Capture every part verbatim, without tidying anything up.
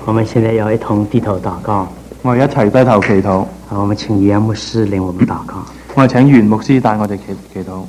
我們現在要一同低頭禱告。 我哋一齊低頭祈禱。 好，我們請袁牧師領我們禱告。 我哋請袁牧師帶我哋祈祈禱。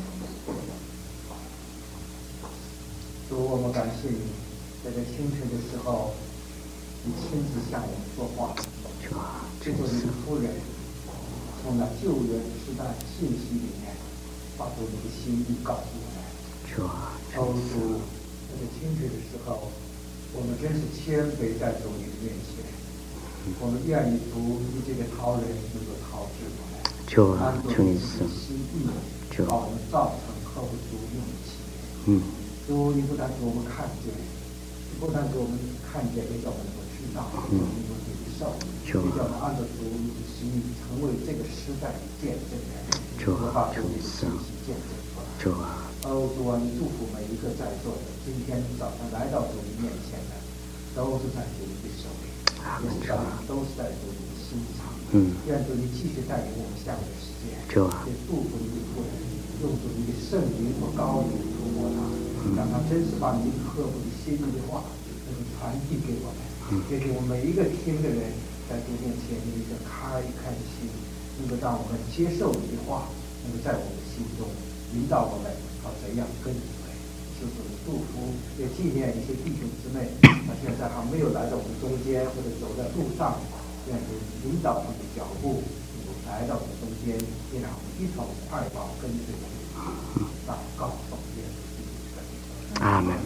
主，我們感謝你，在這清晨的時候，你親自向我們說話。這座你的夫人，從那舊約時代信息裡面，把主你的心意告訴我們。哦，主，在這清晨的時候，我們真是謙卑在主你的面前。我們願意主你這個陶人能夠陶製我們，按照你的心意，把我們造成合乎主用的器皿。主，你不但給我們看見，不但給我們看見，也叫我們能夠知道，能夠接受，也叫我們按照主你的心意，成為這個時代的見證人，我把主你的信息見證出來。哦，主啊，你祝福每一個在座的，今天早上來到主你面前的，都是在主你的手里。也是在都是在主你的心上，嗯，願主你繼續帶領我們下個時間，也祝福你的夫人，用主你的聖靈和膏油塗抹他，讓他真是把你刻骨的心意的話能夠傳遞給我們，也給我們每一個聽的人，在主面前有一個開開的心，能夠讓我們接受你的話，能夠在我們的心中引導我們要怎樣跟隨。求主的祝福，也紀念一些弟兄姊妹，他現在還沒有來到我們中間，或者走在路上，願主引導他們的腳步，來到我們中間，也讓我們一同愛抱跟隨主，禱告奉耶穌基督的名。 阿門。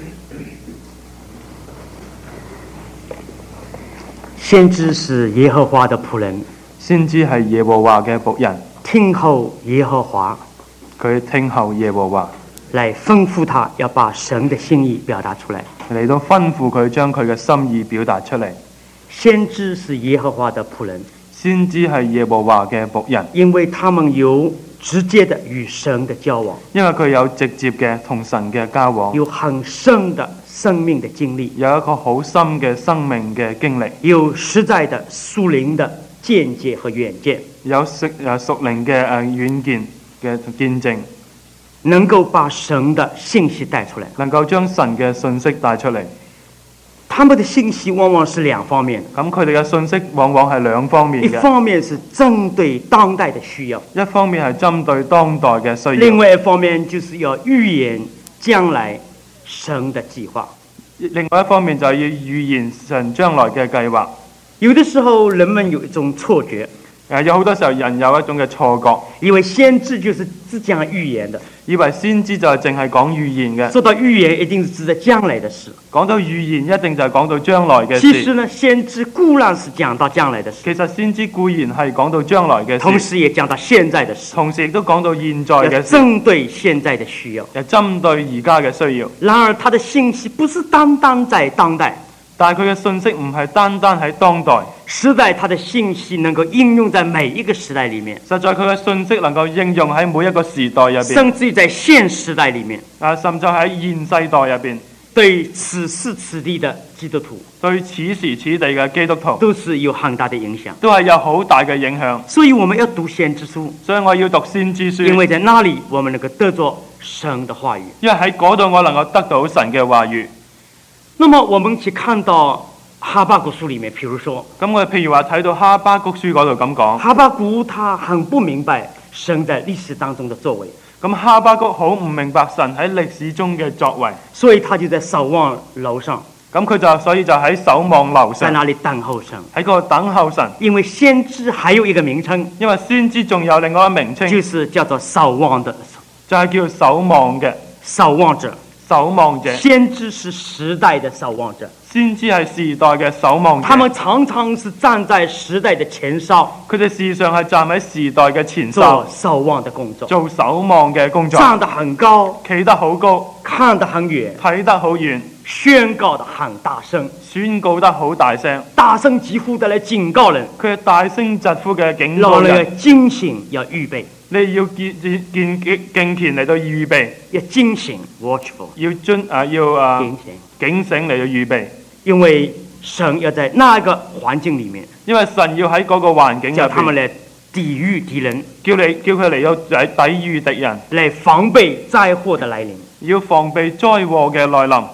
先知是耶和華的僕人， 先知係耶和華嘅僕人， 聽候耶和華， 佢聽候耶和華。 來吩咐他要把神的心意表達出來， 嚟到吩咐佢將佢嘅心意表達出嚟。 先知是耶和華的僕人， 先知係耶和華嘅僕人， 因為他們有直接的與神的交往， 因為佢有直接嘅同神嘅交往， 有很深的生命的經歷， 有一個好深嘅生命嘅經歷， 有實在的屬靈的見解和遠見， 有屬誒屬靈嘅誒遠見嘅見證。 能夠把神的信息帶出來， 能夠將神嘅信息帶出嚟。 他們的信息往往是兩方面， 咁佢哋嘅信息往往係兩方面嘅。 一方面是針對當代的需要， 一方面係針對當代嘅需要。 另外一方面就是要預言將來神的計劃。 另外一方面就係要預言神將來嘅計劃。 有的時候人們有一種錯覺。 誒有好多時候人有一種嘅錯覺， 以為先知就是只講預言的， 以為先知就係淨係講預言嘅。 說到預言一定是指在將來的事， 講到預言一定就係講到將來嘅事。 其實呢，先知固然是講到將來的事， 其實先知固然係講到將來嘅事， 同時也講到現在的事， 同時亦都講到現在嘅事， 針對現在的需要， 又針對而家嘅需要。 然而他的信息不是單單在當代， 但係佢嘅信息唔係單單喺當代， 實在他的信息能夠應用在每一個時代裡面。 實在佢嘅信息能夠應用喺每一個時代入邊， 甚至於在現時代裡面， 啊，甚至喺現世代入邊， 對此時此地的基督徒， 對此時此地嘅基督徒， 都是有很大的影響， 都係有好大嘅影響。 所以我們要讀先知書， 所以我要讀先知書， 因為在那裡我們能夠得着神的話語， 因為喺嗰度我能夠得到神嘅話語。 那麼我們去看到哈巴谷書裡面，譬如說， 咁我哋譬如話睇到哈巴谷書嗰度咁講， 哈巴谷他很不明白神在歷史當中的作為， 咁哈巴谷好唔明白神喺歷史中嘅作為， 所以他就在守望樓上， 咁佢就所以就喺守望樓上， 在那裡等候神， 喺嗰度等候神。 因為先知還有一個名稱， 因為先知仲有另外一個名稱， 就是叫做守望的， 就係叫守望嘅守望者。 守望者， 先知是時代的守望者， 先知係時代嘅守望者。 他們常常是站在時代的前哨， 佢哋事實上係站喺時代嘅前哨， 做守望的工作， 做守望嘅工作， 站得很高， 企得好高， 看得很遠， 睇得好遠， 宣告得很大聲， 宣告得好大聲， 大聲疾呼的來警告人， 佢係大聲疾呼嘅警告人， 要警醒，要預備。 你要見見敬虔嚟到預備， 要警醒 watchful， 要遵啊要啊警醒警醒嚟到預備， 因為神要在那個環境裡面， 因為神要喺嗰個環境入邊， 叫他們嚟抵禦敵人， 叫你叫佢嚟到抵禦敵人， 嚟防備災禍的來臨， 要防備災禍嘅來臨。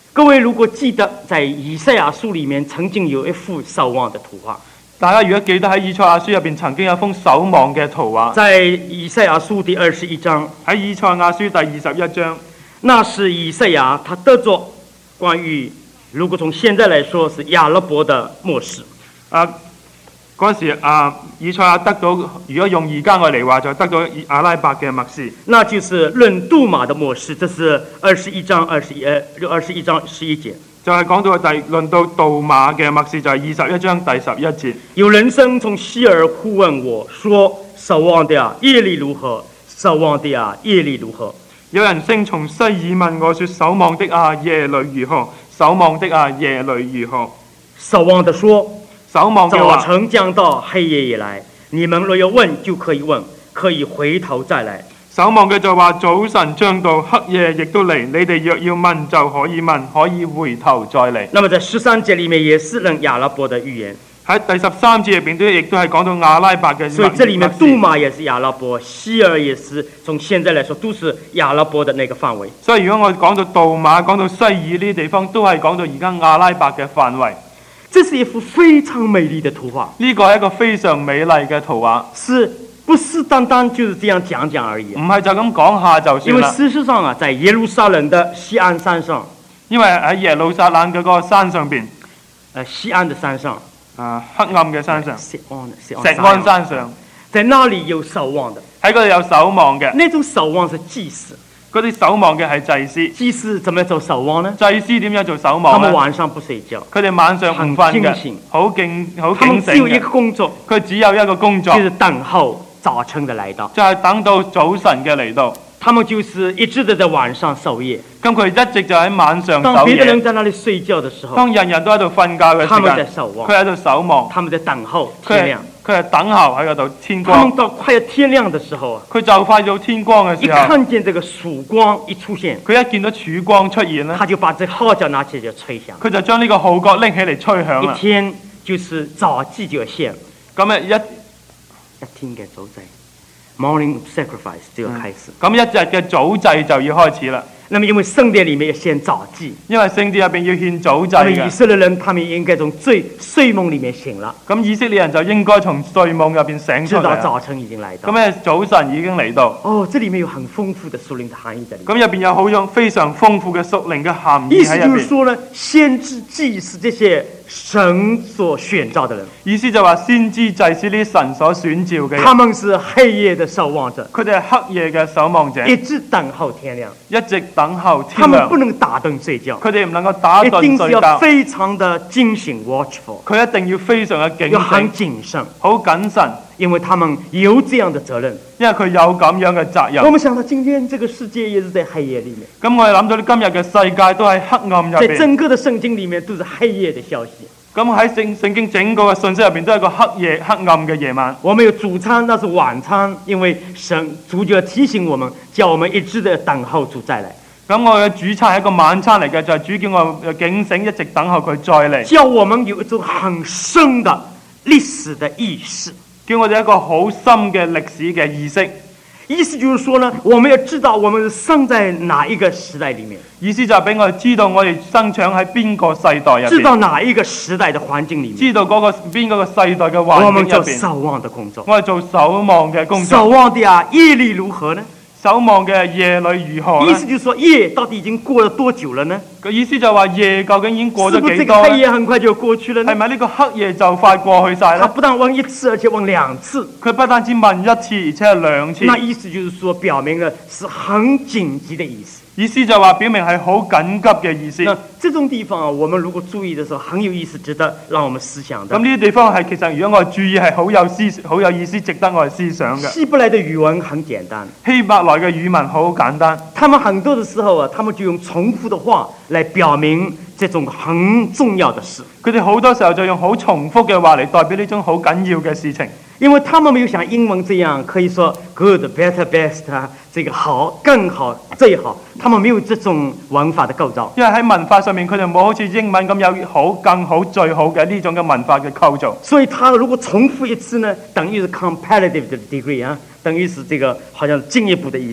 各位如果記得在以賽亞書裡面曾經有一幅守望的圖畫， 大家如果記得喺以賽亞書入邊曾經有封守望嘅圖畫， 在以賽亞書第二十一章， 喺以賽亞書第二十一章， 那是以賽亞他得着關於，如果從現在來說是亞勒伯的末世。 啊嗰陣時啊，以賽亞得到，如果用而家我嚟話就得到阿拉伯嘅默示， 那就是論杜馬的末世，這是二十一章二十一呃二十一章十一節。 就係講到第論到杜馬嘅默示，就係二十一章第十一節。 有人聲從西珥呼問我說：守望的啊，耶利如何？守望的啊，耶利如何？ 有人聲從西珥問我說：守望的啊，耶利如何？守望的啊，耶利如何？ 守望的說： 守望嘅話， 早晨將到，黑夜也來。你們若要問，就可以問，可以回頭再來。 守望嘅就話：早晨將到，黑夜亦都嚟。你哋若要問，就可以問，可以回頭再嚟。 那麼在十三節裡面也是論亞拉伯的預言。 喺第十三節入邊都亦都係講到阿拉伯嘅。 所以這裡面杜馬也是亞拉伯，西珥也是，從現在來說都是亞拉伯的那個範圍。 所以如果我講到杜馬，講到西珥呢啲地方，都係講到而家阿拉伯嘅範圍。 這是一幅非常美麗的圖畫， 呢個係一個非常美麗嘅圖畫， 是不是單單就是這樣講講而已？ 唔係就咁講下就算啦。 因為事實上啊，在耶路撒冷的西安山上， 因為喺耶路撒冷嘅嗰個山上邊， 呃，西安的山上， 啊，黑暗嘅山上， 錫安錫安山上， 在那裡有守望的， 喺嗰度有守望嘅， 那種守望是祭司。 嗰啲守望嘅係祭司。 祭司怎麼樣做守望呢？ 祭司點樣做守望呢？ 他們晚上不睡覺， 佢哋晚上唔瞓嘅，好警好他們警醒只有一個工作， 佢只有一個工作， 就是等候早晨的來到， 就係等到早晨嘅嚟到。 他們就是一直都在晚上守夜。 咁佢一直就喺晚上當守夜。 別的人在那裡睡覺的時候， 當人人都喺度瞓覺嘅時間， 他們在守望， 佢喺度守望， 他們在等候天亮。 佢係等候喺嗰度天光。 他們到快要天亮的時候， 佢就快到天光嘅一時候， 看見這個曙光一出現， 佢一見到曙光出現咧， 他就把這號角拿起來就吹響。 佢就將呢個號角拎起嚟吹響啦。 一天就是早祭就要獻， 咁啊一一天嘅早祭 ，morning sacrifice 就要開始。 咁、嗯、一日嘅早祭就要開始啦。 那麼因為聖殿裡面要獻早祭， 因為聖殿入邊要獻早祭嘅。 以色列人他們應該從睡睡夢裡面醒啦。 咁以色列人就應該從睡夢入邊醒出嚟。 知道早晨已經來到。 咁咧早晨已經嚟到。 哦，這裡面有很豐富的屬靈的含義在裡面。 咁入邊有好種非常豐富嘅屬靈嘅含義喺入邊。 意思就是說呢，先知祭司這些神所選召的人， 意思就話先知祭司呢神所選召嘅人， 他們是黑夜的守望者， 佢哋係黑夜嘅守望者， 一直等候天亮， 一直等候天亮。 他們不能打盹睡覺， 佢哋唔能夠打盹睡覺， 一定是要非常的警醒 watchful， 佢一定要非常嘅警要很醒， 謹慎， 好謹慎， 因為他們有這樣的責任， 因為佢有咁樣嘅責任。 我們想到今天這個世界也是在黑夜裡面， 咁我哋諗到今日嘅世界都喺黑暗入邊， 在整個的聖經裡面都是黑夜的消息。 咁喺聖聖經整個嘅信息入邊都係一個黑夜黑暗嘅夜晚。 我們有主餐，那是晚餐，因為神主就要提醒我們，叫我們一直的等候主再來。 咁我嘅主餐係一個晚餐嚟嘅，就係、是、主叫我警醒，一直等候佢再嚟， 叫我們有一種很深的歷史的意識， 叫我哋一個好深嘅歷史嘅意識。 意思就是說呢，我們要知道我們生在哪一個時代裡面， 意思就係俾我哋知道我哋生長喺邊個世代入邊， 知道哪一個時代的環境裡面， 知道嗰個邊個個世代嘅環境入邊， 我們做守望的工作， 我哋做守望嘅工作。 守望的啊，夜裡如何呢？ 守望嘅夜裡如何呢？ 意思就是說，夜到底已經過了多久了呢？ 個意思就係話夜究竟已經過咗幾多呢？ 是不是這個黑夜很快就過去了呢？ 係咪呢個黑夜就快過去晒呢？ 他不但問一次，而且問兩次。 佢不單止問一次，而且係兩次。 那意思就是說，表明了是很緊急的意思。 意思就話表明係好緊急嘅意思。 那這種地方啊，我們如果注意的時候，很有意思，值得讓我們思想的。 咁呢啲地方係其實如果我哋注意係好有思好有意思，值得我哋思想嘅。 希伯來的語文很簡單， 希伯來嘅語文好簡單。 他們很多的時候啊，他們就用重複的話來表明這種很重要的事。 佢哋好多時候就用好重複嘅話嚟代表呢種好緊要嘅事情。 因為他們沒有像英文這樣可以說 good, better, best 啊，這個好、更好、最好，他們沒有這種文法的構造。 因為喺文法上面，佢哋冇好似英文咁有好、更好、最好嘅呢種嘅文法嘅構造。 所以，他如果重複一次呢，等於是 comparative 的 degree 啊，等於是這個好像進一步的意思。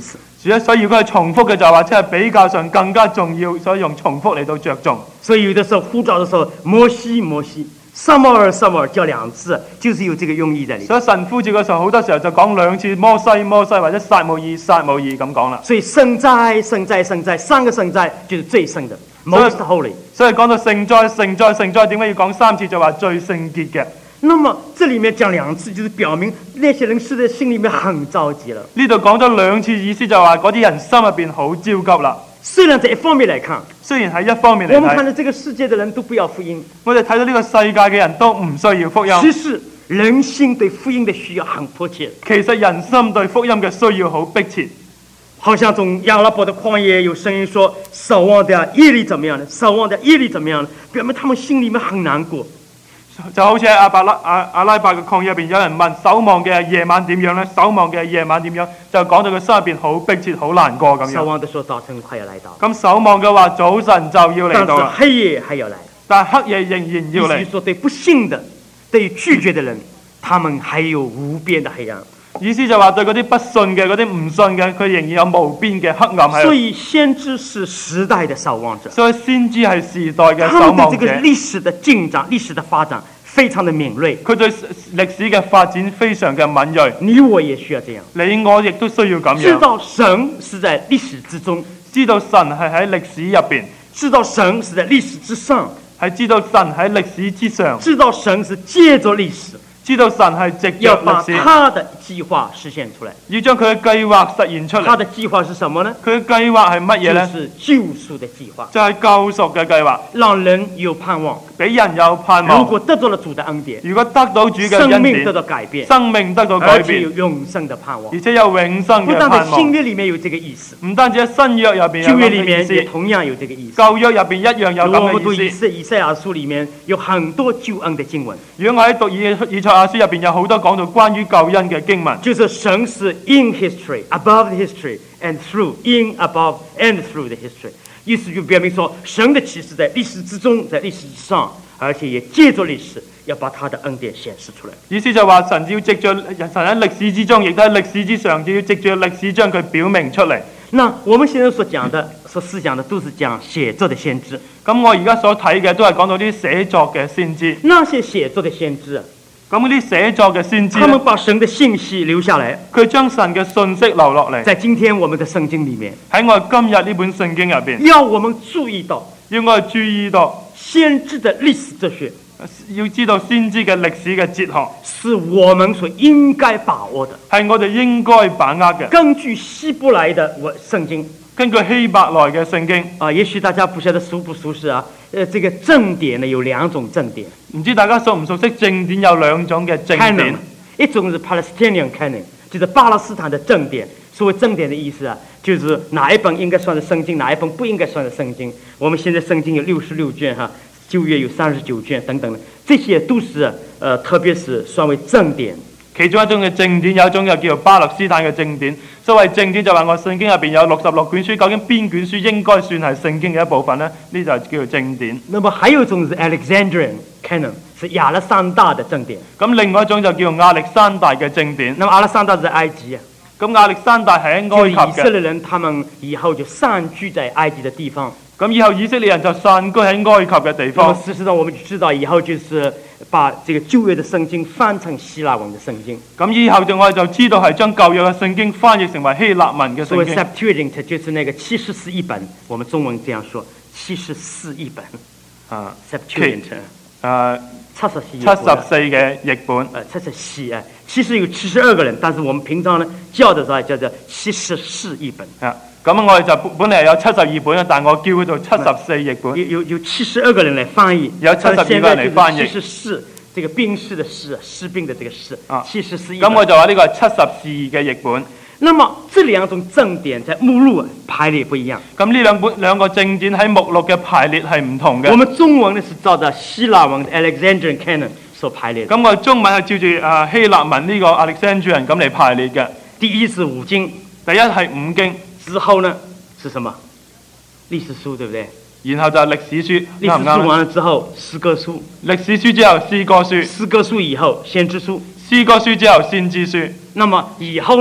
主咧，所以如果係重複嘅就話，即係比較上更加重要，所以用重複嚟到着重。 所以有的時候呼召的時候，摩西摩西，撒母耳撒母耳叫兩次，就是有這個用意在裏面。 所以神呼召嘅時候，好多時候就講兩次摩西摩西或者撒母耳撒母耳咁講啦。 所以聖哉聖哉聖哉，三個聖哉就是最聖的 ，most holy。 所以講到聖哉聖哉聖哉，點解要講三次就話最聖潔嘅？ 那麼這裡面講兩次，就是表明那些人是在心裡面很着急了。 呢度講咗兩次，意思就話嗰啲人心入邊好焦急啦。 雖然這一方面來看， 雖然喺一方面嚟我們看睇， 到這個世界的人都不要福音， 我哋睇到呢個世界嘅人都唔需要福音。 其實人心對福音的需要很迫切。 其實人心對福音嘅需要好迫切。 好像從亞拉伯的曠野有聲音說，守望的耶利怎麼樣呢？守望的耶利怎麼樣呢？表明他們心裡面很難過。 就好似喺阿伯拉阿阿拉伯嘅曠野入邊，有人問守望嘅夜晚點樣呢？守望嘅夜晚點樣？就講到佢心入邊好迫切、好難過咁樣。 守望的說早晨快要來到， 咁守望嘅話，早晨就要嚟但是到啦， 黑夜還要來。 但係黑夜仍然要嚟意思。說對不信的、對拒絕的人，他們還有無邊的黑暗。 意思就話對嗰啲不信嘅、嗰啲唔信嘅，佢仍然有無邊嘅黑暗喺度。 所以先知是時代的守望者， 所以先知係時代嘅守他們望者對這個。歷史的進展、歷史的發展非常的敏銳。 佢對歷史嘅發展非常嘅敏鋭。 你我也需要這樣， 你我亦都需要咁樣， 知道神是在歷史之中， 知道神係喺歷史入邊， 知道神是在歷史之上， 係知道神喺歷史之上， 知道神是借着歷史知道神係藉要把着歷史他的計劃實現出來。 要將佢嘅計劃實現出嚟。 他的計劃是什麼呢？ 佢嘅計劃係乜嘢呢？ 就是救贖的計劃， 就係救贖嘅計劃， 讓人有盼望。 俾人有盼如望。 果得到了主的恩典， 如果得到主嘅生恩典， 命得到改變， 生命得到改而且有變， 永生的盼望而。且有永生不但在嘅盼望。 新約裡面有這個意思， 唔單止喺新約入邊有舊約裡咁嘅意面也思， 同樣有這個意思。 舊約入邊一樣有如果我們讀以咁嘅意思。 賽以賽亞書裡面有很多救恩的經文， 如果我喺讀以以賽亞書入邊有好多講到關於救恩嘅經文， 就是神是 in history, above the history, and through, in, above, and through the history。意思就表明說，神的啟示在歷史之中，在歷史之上，而且也借着歷史要把他的恩典顯示出來。 意思就話神要藉着神喺歷史之中，亦都喺歷史之上，就要藉着歷史將佢表明出嚟。 那我們現在所講的、所思想的，都是講寫作的先知。 咁我而家所睇嘅都係講到啲寫作嘅先知。 那些寫作的先知啊， 咁嗰啲寫作嘅先知他們呢， 把神的信息留下來， 佢將神嘅信息留落嚟， 在今天我們的聖經裡面， 喺我哋今日呢本聖經入邊， 要我們注意到要我哋注意到， 先知的歷史哲學要知道先知嘅歷史嘅哲學是我們所應該把握的。 係我哋應該把握嘅。 根據希伯來的我聖經根據希伯來嘅聖經， 啊，也許大家不曉得熟不熟悉啊？呃，這個正典呢有兩種正典唔知大家熟唔熟悉正典有兩種嘅正典， ，canon，一種是 Palestinian canon，就是巴勒斯坦的正典。所謂正典的意思啊，就是哪一本應該算是聖經，哪一本不應該算是聖經。我們現在聖經有六十六卷哈，舊約有三十九卷等等的，這些都是呃，特別是算為正典。 其中一種嘅正典，有一種又叫做巴勒斯坦嘅正典。所謂正典就話我聖經入邊有六十六卷書，究竟邊卷書應該算係聖經嘅一部分呢？呢就叫做正典。 那麼還有一種是 Alexandrian canon，是亞歷山大的正典。 咁另外一種就叫做亞歷山大嘅正典。 那麼亞歷山大是在埃及啊， 咁亞歷山大係喺就以埃及嘅。 色列人他們以後就散居在埃及的地方。 咁以後以色列人就散居喺埃及嘅地那麼方。 事實上我們就知道以後就是把這個舊約的聖經翻成希臘文的聖經。 咁以後就我哋就知道係將舊約嘅聖經翻譯成為希臘文嘅所謂聖經。 Septuagint 就是那個七十四譯本，我們中文這樣說，七十四譯本啊， Septuagint， 誒七十四七十四嘅譯本。 呃七十四啊，其實有七十二個人，但是我們平常呢叫的時候叫做七十四譯本。 啊，咁我哋就本嚟有七十二本，但我叫佢做七十四譯本。 有有有七十二個人來翻譯， 有七十二個人嚟翻譯七十四，這個兵士的士，士兵的這個士， 啊七十四。 咁我就話呢個係七十四嘅譯本。 那麼這兩種正典在目錄排列不一樣。 咁呢兩本兩個正典喺目錄嘅排列係唔同嘅。 我們中文呢是照着希臘文的 Alexandrian canon 所排列的。 咁我哋中文係照住啊希臘文呢個 Alexandrian 咁嚟排列嘅。 第一是五經， 第一係五經， 之後呢是什麼？歷史書，對不對？ 然後就係歷史書， 歷史書完了之後，詩歌書。 歷史書之後詩歌書， 詩歌書以後先知書。 詩歌書之後先知書。 那麼以後呢，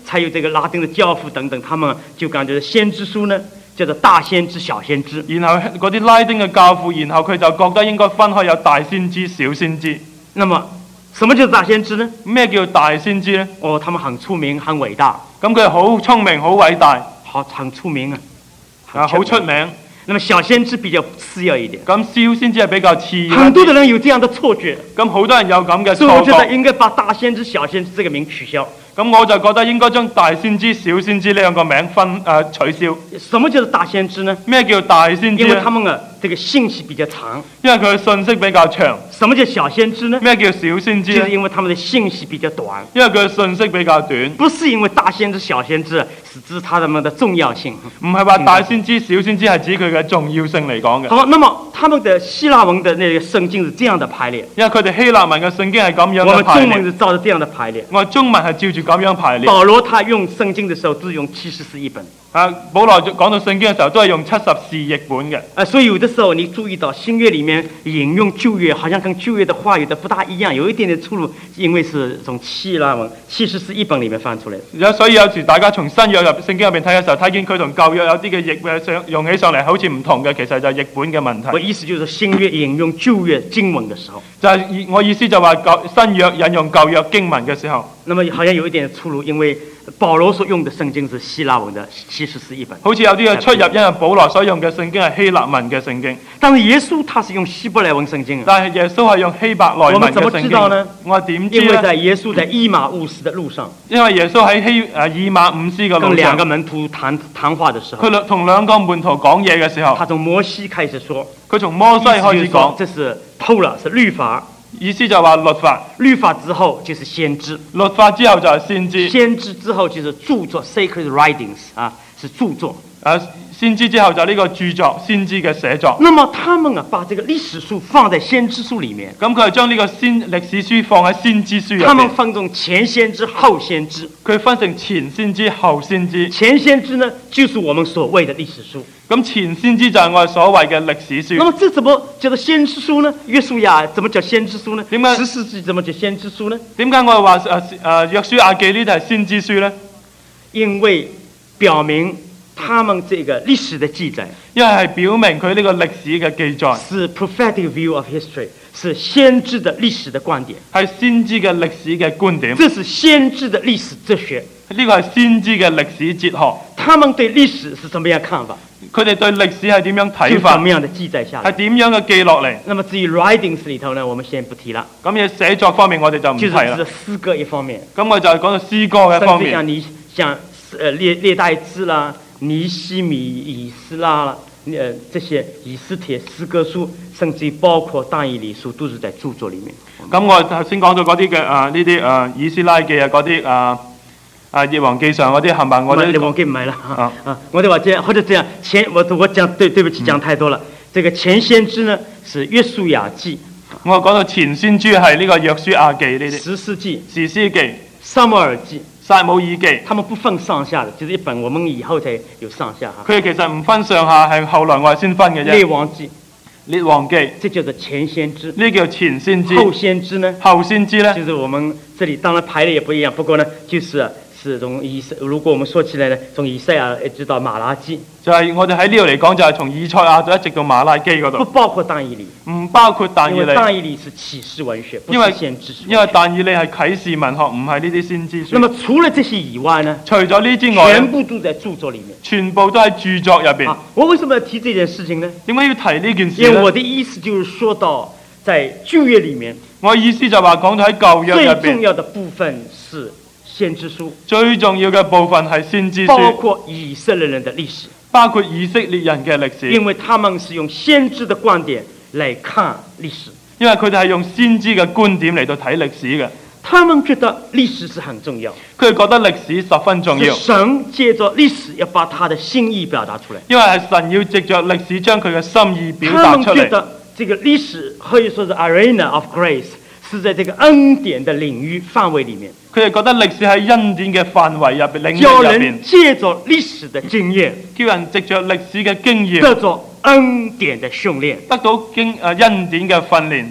才有這個拉丁的教父等等，他們就感覺先知書呢叫做大先知、小先知。 然後嗰啲拉丁嘅教父，然後佢就覺得應該分開有大先知、小先知。 那麼什麼叫大先知呢？ 咩叫大先知呢？ 哦，他們很出名、很偉大。 咁佢好聰明、好偉大， 好很出名啊， 啊好出名。 那麼小先知比較次要一點。 咁小先知係比較次要。 很多的人有這樣的錯覺。 咁好多人有咁嘅錯覺。 所以我覺得應該把大先知、小先知這個名取消。 咁我就覺得應該將大先知、小先知呢兩個名分誒、呃、取消。 什麼叫做大先知呢？ 咩叫大先知呢？ 因為他們啊，這個信息比較長。 因為佢嘅信息比較長。 什麼叫小先知呢？ 咩叫小先知呢？ 就是因為他們的信息比較短。 因為佢嘅信息比較短。 不是因為大先知、小先知是指他們的重要性。 唔係話大先知、小先知係指佢嘅重要性嚟講嘅。 好，那麼他們的希臘文的那個聖經是這樣的排列。 因為佢哋希臘文嘅聖經係咁樣嘅排列。 我們中文是照着這樣的排列。 我哋中文係照住咁樣排列。 保羅他用聖經的時候只用七十四譯本。 啊，保羅講到聖經嘅時候都係用七十四譯本嘅。 啊，所以有的時候你注意到新約裡面引用舊約，好像跟舊約的話語的不大一樣，有一點點出入，因為是從希臘文七十四譯本裡面翻出嚟。 有所以有時大家從新約入聖經入邊睇嘅時候，睇見佢同舊約有啲嘅譯嘅上用起上嚟好似唔同嘅，其實就係譯本嘅問題。 我意思就是新約引用舊約經文嘅時候， 就係我意思就話舊新約引用舊約經文嘅時候， 那麼好像有一點出入，因為保羅所用的聖經是希臘文的七十四譯本， 好似有啲嘅出入，因為保羅所用嘅聖經係希臘文嘅聖經， 但是耶穌他是用希伯來文聖經， 但係耶穌係用希伯來文嘅聖經。我們怎麼知道呢？我點知呢？ 因為在耶穌在以馬忤斯的路上， 因為耶穌喺希誒以馬忤斯嘅路上， 跟兩個門徒談談話的時候， 佢同兩個門徒講嘢嘅時候， 他從摩西開始說， 佢從摩西開始講， 這是透了，是律法。 意思就話律法， 律法之後就是先知， 律法之後就係先知， 先知之後就是著作 （sacred writings） 啊，是著作。 啊，先知之後就呢個著作，先知嘅寫作。 那麼他們啊，把這個歷史書放在先知書裡面， 咁佢係將呢個先歷史書放喺先知書入邊。 他們分成前先知、後先知。 佢分成前先知、後先知。 前先知呢，就是我們所謂的歷史書。 咁前先知就係我哋所謂嘅歷史書。 那麼這怎麼叫做先知書呢？約書亞怎麼叫先知書呢？ 點解十四記怎麼叫先知書呢？ 點解我哋話誒誒約書亞記呢啲係先知書呢？ 因為表明他們這個歷史的記載， 因為係表明佢呢個歷史嘅記載是 prophetic view of history， 是先知的歷史的觀點， 係先知嘅歷史嘅觀點。 這是先知的歷史哲學， 呢個係先知嘅歷史哲學。 他們對歷史是什麼樣看法？ 佢哋對歷史係點樣睇法？ 什麼樣的記載下來？ 係點樣嘅記落嚟？ 那麼至於 writings 裡頭呢，我們先不提了。 咁嘢寫作方面我哋就唔提啦。 就是詩歌一方面。 咁我就係講到詩歌嘅方面。 像你像呃列列代志啦、尼希米、以斯拉啦，呃這些以斯帖詩歌書，甚至包括但以理書，都是在著作裡面。 咁我頭先講到嗰啲嘅啊呢啲啊以斯拉記啊嗰啲啊。啊！列王記上嗰啲係咪我哋？列王記唔係啦啊啊！我哋話這樣或者這樣前我我講對對不起講太多了。這個前先知呢是約書亞記。 我講到前先知係呢個約書亞記呢啲。 士師記、 士師記、 撒母耳記、 撒母耳記， 他們不分上下的，就是一本，我們以後才有上下哈。 佢哋其實唔分上下，係後來我哋先分嘅啫。 列王記、 列王記， 這叫做前先知。 呢叫前先知。 後先知呢？ 後先知呢？ 就是我們這裡當然排列也不一樣，不過呢，就是是從以賽，如果我們說起來呢，從以賽亞一直到馬拉基， 就係我哋喺呢度嚟講，就係從以賽亞就一直到馬拉基嗰度。 不包括但以理， 唔包括但以理。因為但以理是啟示文學，不是先知書。 因為但以理係啟示文學，唔係呢啲先知書。 那麼除了這些以外呢？ 除咗呢之外， 全部都在著作裡面。 全部都喺著作入邊。 啊，我為什麼要提這件事情呢？ 點解要提呢件事呢？ 因為我的意思就是說到，在舊約裡面， 我意思就話講到喺舊約入邊， 最重要的部分是先知書， 最重要嘅部分係先知書， 包括以色列人的歷史， 包括以色列人嘅歷史， 因為他們是用先知的觀點來看歷史， 因為佢哋係用先知嘅觀點嚟到睇歷史嘅， 他們覺得歷史是很重要， 佢哋覺得歷史十分重要， 神借着歷史要把他的心意表達出來， 因為係神要藉着歷史將佢嘅心意表達出嚟。 他們覺得這個歷史可以說是 arena of grace，是在這個恩典的領域範圍裡面。 佢哋覺得歷史喺恩典嘅範圍入邊、領域入邊， 叫人借着歷史的經驗， 叫人藉着歷史嘅經驗， 得着恩典的訓練， 得到經誒恩典嘅訓練。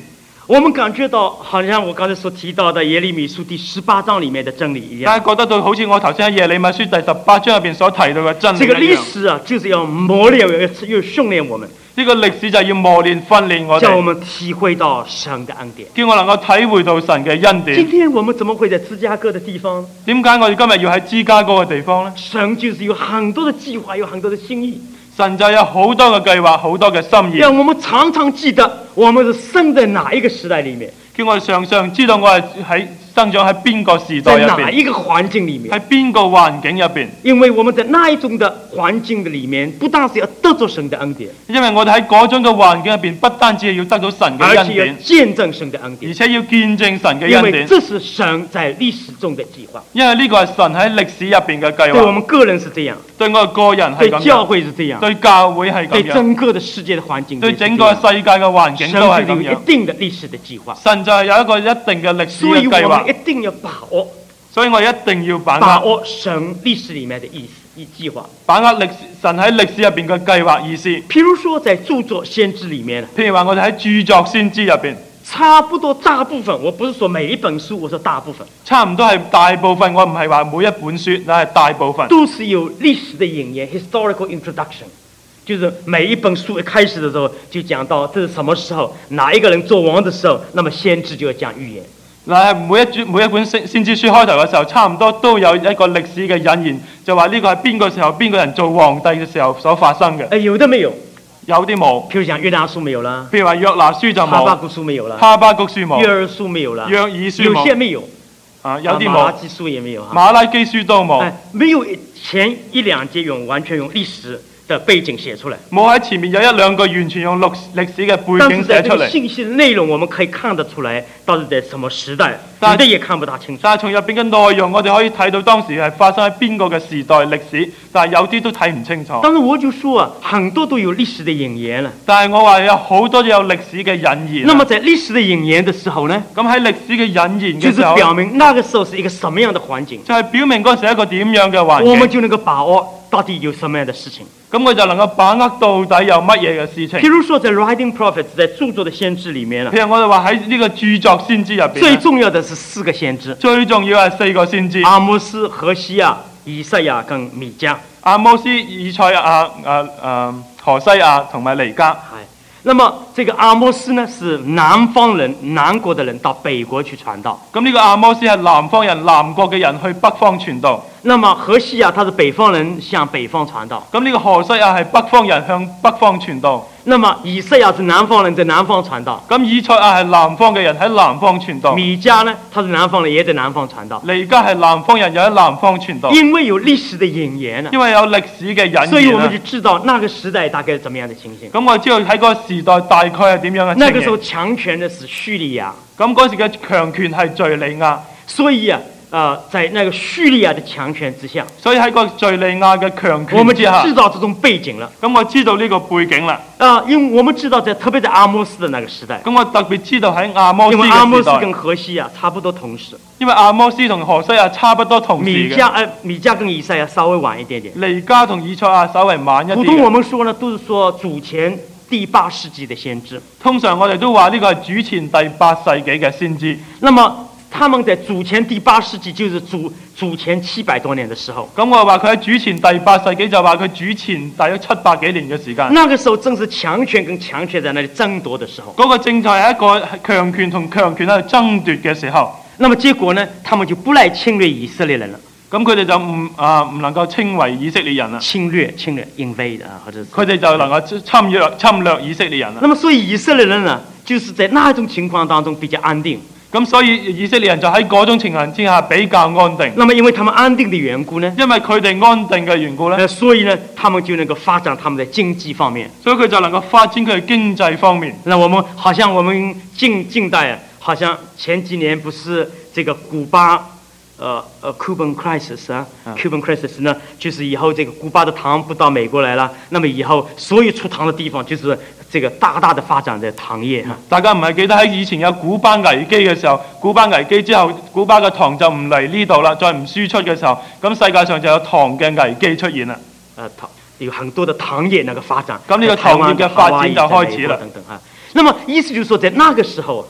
我們感覺到好像我剛才所提到的耶利米書第十八章裡面的真理一樣。 但係覺得到好似我頭先喺耶利米書第十八章入邊所提到嘅真理這個歷一樣。 史啊，就是要磨練、要要訓練我們， 呢個歷史就係要磨練訓練我哋， 叫我們體會到神的恩典。 叫我能夠體會到神嘅恩典。 今天我們怎麼會在芝加哥的地方？ 點解我哋今日要喺芝加哥嘅地方呢？ 神就是有很多的計劃，有很多的心意。 神就有好多嘅計劃，好多嘅心意。 讓我們常常記得我們是生在哪一個時代裡面， 叫我哋常常知道我係喺生長喺邊個時代在入邊， 哪一個環境裡面。 喺邊個環境入邊。 因為我們在那一種的環境的裡面，不但是要得着神的恩典， 因為我哋喺嗰種嘅環境入邊，不單止係要得到神嘅而且要恩典， 見證神的恩而典。 且要見證神嘅因為恩典。 這是神在歷史中的計劃， 因為呢個係神喺歷史入邊嘅計劃， 對我們個人是這樣， 對我哋個人係對教咁樣， 會是這樣， 對教會係對咁樣， 整個的世界的環境對也是這樣， 整個世界嘅環境神都係咁是有一樣。 定的歷史的計劃， 神就係有一個一定嘅歷史所以嘅計劃我們一，定要把握所以我一定要把握把握神歷史裡面的意思、意計劃。 把握歷史神喺歷史入邊嘅計劃意思。 譬如說，在著作先知裡面， 譬如話，我哋喺著作先知入邊， 差不多大部分，我不是說每一本書，我說大部分， 差唔多係大部分，我唔係話每一本書，但係大部分都是有歷史的引言 （historical introduction）。就是每一本書一開始的時候就講到這是什麼時候，哪一個人做王的時候，那麼先知就要講預言。 嗱，每一本每一本先先知書開頭嘅時候，差唔多都有一個歷史嘅引言，就話呢個係邊個時候邊個人做皇帝嘅時候所發生嘅。 誒，有的沒有， 有啲冇， 譬如講約拿書沒有啦， 譬如話約拿書就冇， 哈巴谷書沒有啦， 哈巴谷書冇， 約珥書沒有啦， 約珥書有些冇， 沒有， 啊有啲冇， 馬拉基書也沒有哈。 馬拉基書都冇， 哎，沒有前一兩節用完全用歷史的背景寫出來， 冇喺前面有一兩個完全用歷歷史嘅背但是在景寫出嚟。 這個信息的內容，我們可以看得出來，到底在什麼時代， 但有的也看不大清楚。 但係從入邊嘅內容，我哋可以睇到當時係發生喺邊個嘅時代歷史，但係有啲都睇唔清楚。 當然我就說啊，很多都有歷史的引言了。 但係我話有好多都有歷史嘅引言。 那麼在歷史的引言的時候呢， 咁喺歷史嘅引言就是嘅時候， 表明那個時候是一個什麼樣的環境， 就係表明嗰時係一個點樣嘅環境。 我們就能夠把握到底有什麼樣的事情。 咁我就能夠把握到底有乜嘢嘅事情。 譬如說在 Writing Prophets 在著作的先知裡面啊， 譬如我哋話喺呢個著作先知入邊最咧， 重要的是四個先知： 最重要係四個先知： 阿摩斯、何西亞、以賽亞跟米迦。 阿摩斯、以賽亞、誒誒何西亞同埋彌迦。 哎，那麼這個阿摩斯呢，是南方人、南國的人到北國去傳道。 咁呢個阿摩斯係南方人、南國嘅人去北方傳道。 那麼何西亞他是北方人，向北方傳道。 咁呢個何西亞係北方人向北方傳道。 那麼以賽亞是南方人，在南方傳道。 咁以賽亞係南方嘅人喺南方傳道。 米迦呢，他是南方人，也在南方傳道。 彌迦係南方人，又喺南方傳道。 因為有歷史的引言啊， 因為有歷史嘅引所以我們言啊就知道那個時代大概是怎麼樣的情形。 咁我知道喺嗰個時代大概係點樣嘅那個時候情形。 強權的是敘利亞， 咁嗰時嘅強權係敍利亞， 所以啊，呃，在那個敘利亞的強權之下， 所以喺個敍利亞嘅強我們就權之下， 知道這種背景了。 咁我知道呢個背景啦。 啊、因為我們知道在特別在阿摩斯的那個時代， 咁我特別知道喺亞摩斯因為阿摩嘅時代， 斯跟何西亞差不多同時， 因為亞摩斯同何西亞差不多同時嘅。 米迦呃米迦跟以賽亞稍微晚一點點。 彌迦同以賽亞稍微晚一啲普通我嘅。 們說呢，都是說主前第八世紀的先知。 通常我哋都話呢個係主前第八世紀嘅先知。 那麼他們在主前第八世紀，就是主主前七百多年的時候， 咁我話佢喺主前第八世紀，就話佢主前大約七百幾年嘅時間。 那個時候正是強權跟強權在那裡爭奪的時候。 嗰個正就係一個強權同強權喺度爭奪嘅時候。 那麼結果呢，他們就不來侵略以色列人了。 咁佢哋就唔啊唔能夠稱為以色列人啦。 侵略侵略 invade 啊，或者是佢哋就能夠侵略侵略以色列人啦。 那麼所以以色列人呢，就是在那種情況當中比較安定。 咁所以以色列人就喺嗰種情況之下比較安定。 那麼因為他們安定的緣故呢， 因為佢哋安定嘅緣故咧， 呃，所以呢，他們就能夠發展他們的經濟方面。 所以佢就能夠發展佢嘅經濟方面。 那我們好像我們近近代啊，好像前幾年不是這個古巴，呃呃 Cuban crisis 啊、嗯、，Cuban crisis 呢，就是以後這個古巴的糖不到美國來了，那麼以後所有出糖的地方就是這個大大的發展的糖業哈。 大家唔係記得喺以前有古巴危機嘅時候，古巴危機之後，古巴嘅糖就唔嚟呢度啦，再唔輸出嘅時候，咁世界上就有糖嘅危機出現啦。 呃，糖有很多的糖業那個發展， 咁呢個糖業嘅發展就開始啦。 等等哈。那麼意思就是說，在那個時候，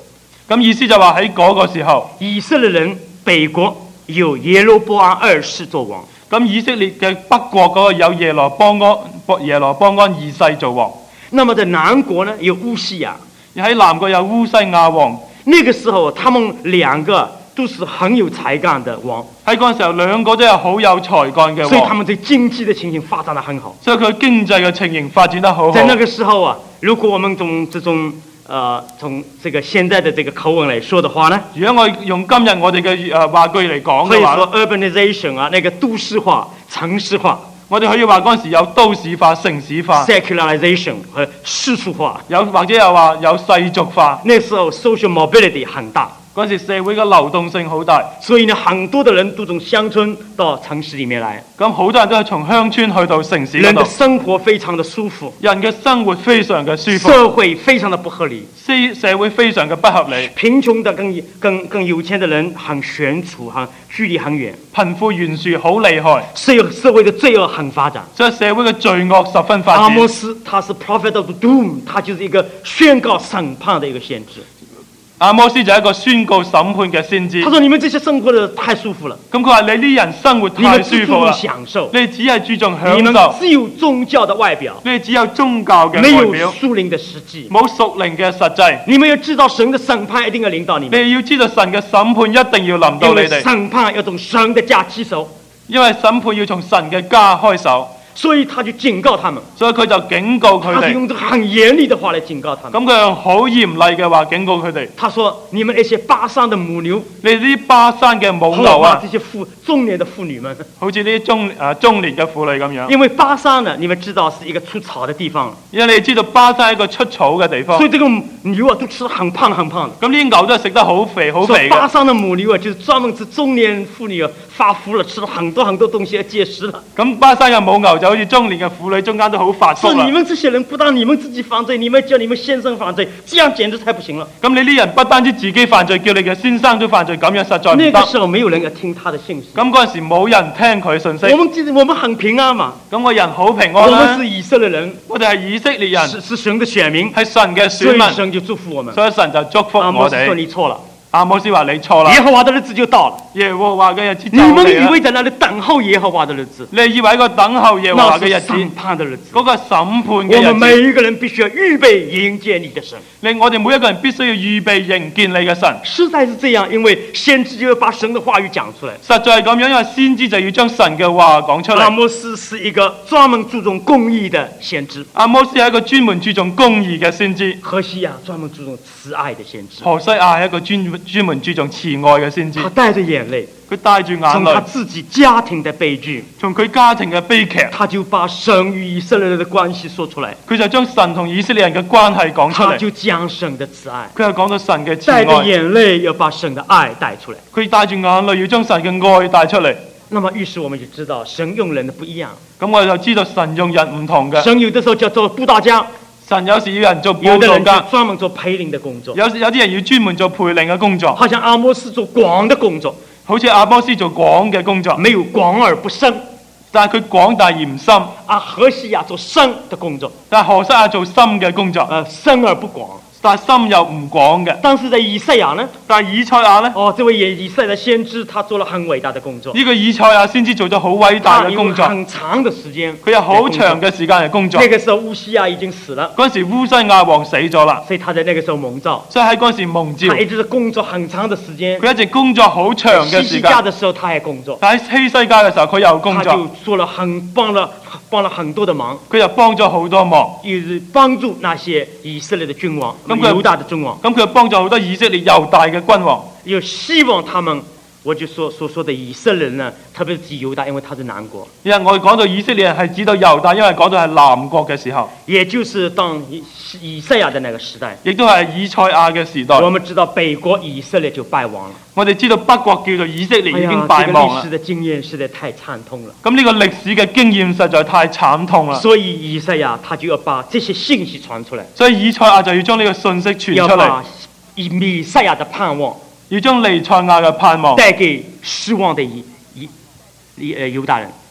咁意思就話喺嗰個時候， 以色列人北國有耶羅波安二世做王， 咁以色列嘅北國嗰個有耶羅波安耶羅波安二世做王。 那麼在南國呢有烏西亞， 喺南國有烏西亞王。 那個時候他們兩個都是很有才幹的王， 喺嗰陣時候兩個都係好有才幹嘅王， 所以他們對經濟的情形發展得很好。 所以佢經濟嘅情形發展得好好。 在那個時候啊，如果我們從這種呃從這個現在的這個口吻來說的話呢， 如果我用今日我哋嘅誒話句嚟講可以嘅話， 說 urbanization 啊，那個都市化、城市化， 我哋可以話嗰陣時有都市化、城市化， secularization 和世俗化， 有或者又話有世俗化。 那時候 social mobility 很大， 嗰陣時社會嘅流動性好大， 所以呢，很多的人都從鄉村到城市裡面來， 咁好多人都係從鄉村去到城市嗰度人的，生活非常的舒服， 人嘅生活非常嘅舒服， 社會非常的不合理， 社社會非常嘅不合理， 貧窮的跟跟跟有錢的人很懸殊，很距離很遠， 貧富懸殊好厲害， 社社會的罪惡很發展。 所以社會嘅罪惡十分發阿摩展。 斯他是 prophet of doom， 他就是一個宣告審判的一個先知。 阿摩斯就係一個宣告審判嘅先知。 他說：你們這些生活的太舒服了， 咁佢話你呢人生活你太們只注重舒服啦， 享受， 你只係注重你們享受， 只有宗教的外表， 你只有宗教嘅沒有外表， 屬靈的實際。 冇屬靈嘅實際。 你們要知道神的審判一定要臨到你們， 你要知道神嘅審判一定要臨到因為你哋， 審判要從神的家起手， 因為審判要從神嘅家開手， 所以他就警告他們， 所以佢就警告佢哋。 他是用這個很嚴厲的話來警告他們。 咁佢用好嚴厲嘅話警告佢哋。 他說：你們那些巴山的母牛， 你啲巴山嘅母好牛啊把這，些婦中年的婦女們， 好似呢啲中誒中年嘅婦女咁樣。 因為巴山呢，你們知道是一個出草的地方， 因為你知道巴山係一個出草嘅地方， 所以這個牛啊都吃得很胖很胖的。 咁呢啲牛都係食得好肥好所以巴肥嘅。 山的母牛啊，就是專門是中年婦女啊發福了，吃了很多很多東西而結實了。 咁巴山嘅母牛就好似中年嘅婦女中間都好發福啦說你。們這些人不但你們自己犯罪，你們叫你們先生犯罪，這樣簡直太不行了。 咁你呢人不單止自己犯罪，叫你嘅先生都犯罪，咁樣實在唔那個得。 時候沒有人要聽他的信息。 咁嗰陣時冇人聽佢信息我，們記得我們很平安嘛， 咁個人好平我安啦們是。以色列人， 我哋係以色列人， 是是神的選民， 係神嘅所選民， 以神就祝福我們。 所以神就祝福我阿摩斯說哋。 你錯了， 阿摩斯話你錯啦， 耶和華的日子就到了。 耶和華嘅日子就你們嚟啦。 以為在那裡等候耶和華的日子， 你以為一個等候耶和華那是嘅日子， 審判的日子。 嗰個審判我嘅們每日子， 一個人必須要預備迎接你的神。 令我哋每一個人必須要預備迎見你嘅神。 實在是這樣，因為先知就要把神的話語講出來。 實在係咁樣，因為先知就要將神嘅話講出嚟。 阿摩斯是一個專門注重公義的先知， 阿摩斯係一個專門注重公義嘅先知， 何西亞專門注重慈愛的先知。 何西亞係一個專專門注重慈愛嘅先知。 他帶着眼淚， 佢帶住眼從他淚， 自己家庭的悲劇， 從佢家庭嘅悲劇， 他就把神與以色列人的關係說出來， 佢就將神同以色列人嘅關係講出嚟。 他就講神的慈愛， 佢又講到神嘅慈帶着愛， 眼淚要把神的愛帶出來。 佢帶住眼淚要將神嘅愛帶出嚟。 那麼於是我們就知道神用人的不一樣， 咁我哋就知道神用人唔同嘅。 神有的時候叫做布道家， 神有時要人做有的人就佈道家， 專門做培靈的工作， 有有啲人要專門做培靈嘅工作， 好像阿摩斯做廣的工作， 好似阿波斯做廣嘅工作， 沒有廣而不深； 但係佢廣大而唔深； 啊，何西亞做深的工作， 但係何西亞做深嘅工作， 呃，深而不廣。 但係深又唔廣嘅。 但是在以賽亞呢？ 但係以賽亞呢？ 哦，這位也以賽亞的先知，他做了很偉大的工作， 呢個以賽亞先知做咗好偉大他有嘅工作， 很長的時間， 佢有好長嘅時間嚟工作。 那個時候烏西亞已經死了， 嗰陣時烏西亞王死咗啦， 所以他在那個時候蒙召， 所以喺嗰陣時蒙召， 他一直工作很長的時間。 佢一直工作好長嘅西西時間。 家的時候他也工作， 但喺希西家嘅時候，佢又工他就作， 做了很幫了幫了很多的忙， 佢又幫咗好多忙。 也是幫助那些以色列的君王、 咁佢猶大的君王， 咁佢又幫咗好多以色列猶大嘅君王， 又希望他們，我就說所說的以色列人呢，特別是指猶大，因為他是南國， 因為我哋講到以色列人係指到猶大，因為講到係南國嘅時候， 也就是當以以賽亞的那個時代， 亦都係以賽亞嘅時代。 我們知道北國以色列就敗亡了。 我哋知道北國叫做以色列已經哎呀， 敗亡啦這個歷史。的經驗實在太慘痛了。 咁呢個歷史嘅經驗實在太慘痛啦， 所以以賽亞他就要把這些信息傳出來， 所以以賽亞就要將呢個信息傳出嚟要把，以彌賽亞的盼望要將彌賽亞嘅盼望帶給失望的以以以呃猶大人，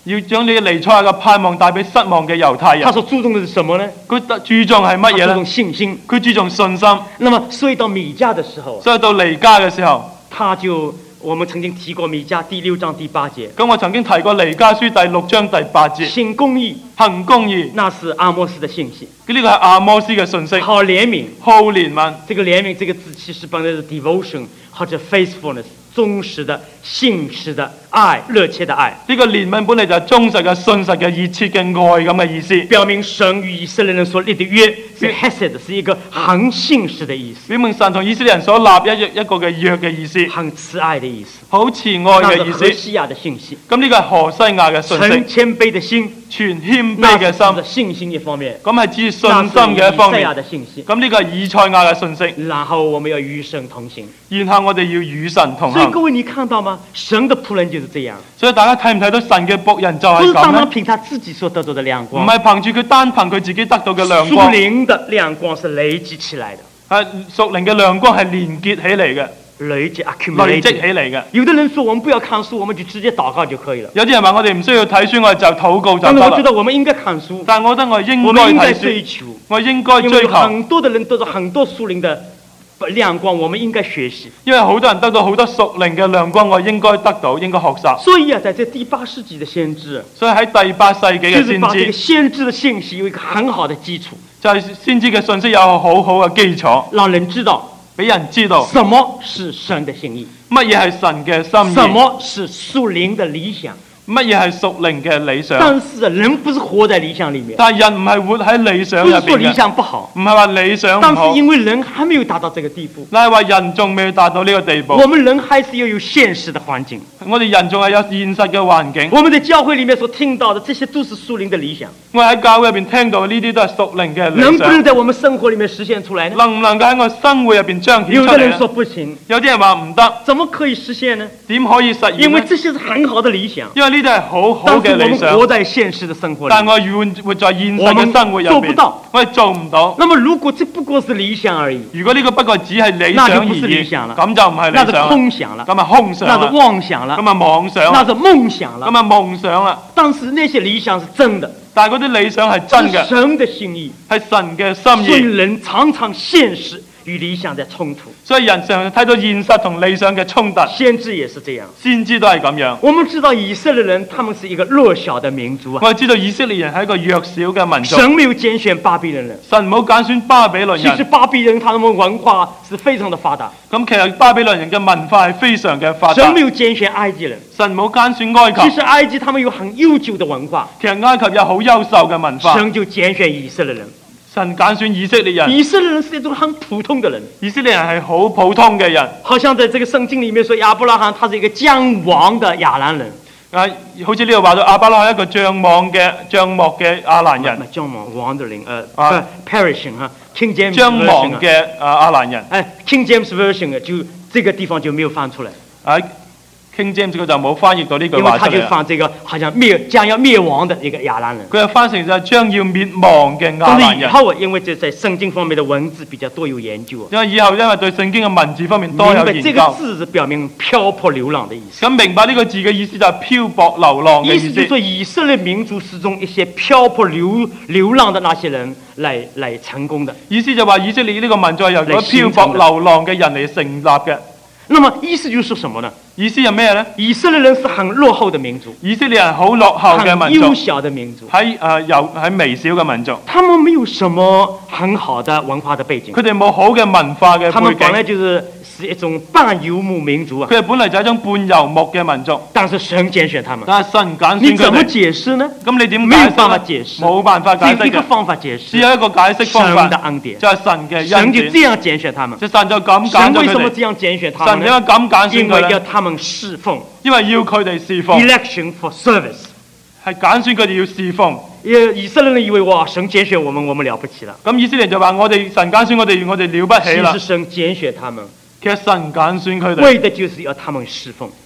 要將呢個彌賽亞嘅盼望帶俾失望嘅猶太人。 他所注重的是什麼呢？ 佢注重係乜嘢呢？ 他注重信心。 佢注重信心。 那麼所以到米迦的時候， 所以到彌迦嘅時候， 他就我們曾經提過米迦第六章第八節。 咁我曾經提過彌迦書第六章第八節， 行公義， 行公義， 那是阿摩斯的信息。 呢個係阿摩斯嘅信息。 好憐憫， 好憐憫。 這個憐憫這個字其實本來是 devotion 或者 faithfulness， 忠實的、信實的愛、熱切的愛。 呢個憐憫本嚟就係忠實嘅、信實嘅、熱切嘅愛咁嘅意思。 表明神與以色列人所立的約是 hesed， 是一個很信實的意思。 表明神同以色列人所立一一個嘅約嘅意思， 很慈愛的意思， 好慈愛嘅意思。 那是何西亞的信息。 咁呢個係何西亞嘅信息。 存謙卑的心， 全謙卑嘅心， 信心一方面。 咁係指信心嘅一方面。咁呢個係以賽亞嘅信息。 然後我們要與神同行。 然後我哋要與神同行。 所以各位，你看到嗎？神的僕人就是這樣。 所以大家睇唔睇到神嘅僕人就係咁咧？ 不是單單憑他自己所得到的亮光， 唔係憑住佢單憑佢自己得到嘅亮光。 屬靈的亮光是累積起來的。 係屬靈嘅亮光係連結起嚟嘅。 累積累積起嚟嘅。 有的人說我們不要看書，我們就直接禱告就可以了。 有啲人話我哋唔需要睇書，我哋就禱告就得啦。 但係我覺得我們應該看書， 但係我覺得我應該我們應該睇追求， 我應該追求。 很多的人得到很多屬靈的亮光，我們應該學習。 因為好多人得到好多屬靈嘅亮光，我應該得到，應該學習。 所以啊，在這第八世紀的先知， 所以喺第八世紀嘅先知， 就是把這個先知的信息有一個很好的基礎， 就係先知嘅信息有好好嘅基礎， 讓人知道。 俾人知道什麼是神的心意， 乜嘢係神嘅心意， 什麼是屬靈的理想， 乜嘢係屬靈嘅理想。 但是人不是活在理想裏面， 但係人唔係活喺理想入邊嘅。 不是說理想不好， 唔係話理想唔好， 但是因為人還沒有達到這個地步， 但係話人仲未達到呢個地步。 我們人還是要有現實的環境， 我哋人仲係有現實嘅環境。 我們在教會裏面所聽到的，這些都是屬靈的理想。 我喺教會入邊聽到呢啲都係屬靈嘅理想。 能不能在我們生活裏面實現出來呢？ 能唔能夠喺我生活入邊彰顯出嚟呢？ 有的人說不行， 有啲人話唔得。 怎麼可以實現呢？ 點可以實現呢？ 因為這些是很好的理想， 因為呢啲係好好嘅理想。 但是我們活在現實的生活裏， 但我活活在現實嘅生活入邊， 做不到， 我哋做唔到。 那麼如果這不過是理想而已， 如果呢個不過只係理想而已， 那就不是理想了， 咁就唔係理想， 那是空想了， 咁啊空想， 那是妄想了， 咁啊妄想， 那是夢想了， 咁啊夢想啦。 但是那些理想是真的， 但係嗰啲理想係真嘅， 是神的心意， 係神嘅心意。 所以人常常現實與理想在衝突， 所以人常常睇到現實同理想嘅衝突。 先知也是這樣， 先知都係咁樣。 我們知道以色列人，他們是一個弱小的民族啊。 我哋知道以色列人係一個弱小嘅民族。 神沒有揀選巴比倫人， 神冇揀選巴比倫人。 其實巴比倫人他們文化是非常的發達。 咁其實巴比倫人嘅文化係非常嘅發達。 神沒有揀選埃及人， 神冇揀選埃及。 其實埃及他們有很悠久的文化， 其實埃及有好優秀嘅文化。 神就揀選以色列人。 神揀選以色列人， 以色列人是一種很普通的人， 以色列人係好普通嘅人， 好像在這個聖經裡面說亞伯拉罕他是一個將亡的亞蘭人， 啊，好似呢度話到亞伯拉罕一個將亡嘅將幕嘅亞蘭人， 將亡 wandering， 呃、啊、perishing 哈 ，King James 將亡嘅啊亞蘭人， 哎 ，King James version 就這個地方就沒有翻出來， 啊。King James 佢就冇翻譯到呢句話出嚟， 因為他就翻這個好像滅將要滅亡的一個亞蘭人， 佢就翻成就係將要滅亡嘅亞蘭人。 以後因為這在聖經方面的文字比較多有研究， 因為以後因為對聖經嘅文字方面多有研究， 這個字是表明漂泊流浪的意思。 咁明白呢個字嘅意思就係漂泊流浪嘅意思。 意思就是說以色列民族是從一些漂泊流流浪的那些人來來成功的。 意思就話以色列呢個民族係由嗰漂泊流浪嘅人嚟成立嘅。 那麼意思就是什麼呢？ 意思係咩呢？ 以色列人是很落後的民族， 以色列人好落後嘅民族， 很幼小的民族， 喺誒有喺微小嘅民族， 他們沒有什麼很好的文化的背景， 佢哋冇好嘅文化嘅背景， 他們本來就是是一種半游牧民族啊， 佢哋本來就係一種半游牧嘅民族， 但是神揀選他們， 但係神揀選佢哋， 你怎麼解釋呢？ 咁你點解釋？ 沒有辦法解釋， 冇辦法解釋嘅， 只有一個方法解釋， 只有一個解釋方法， 神的恩典， 就係神嘅恩典， 神就這樣揀選他們， 就神就咁揀咗佢哋。 神為什麼這樣揀選他們呢？ 神點解咁揀選佢哋？ 因為要他們侍奉， 因為要佢哋侍奉 ，election for service， 係揀選佢哋要侍奉。 以色列人以為哇，神揀選我們，我們了不起了。 咁以色列人就話我哋神揀選我哋，我哋了不起啦。 其實神揀選他們， 其實神揀選佢哋， 為的就是要他們侍奉。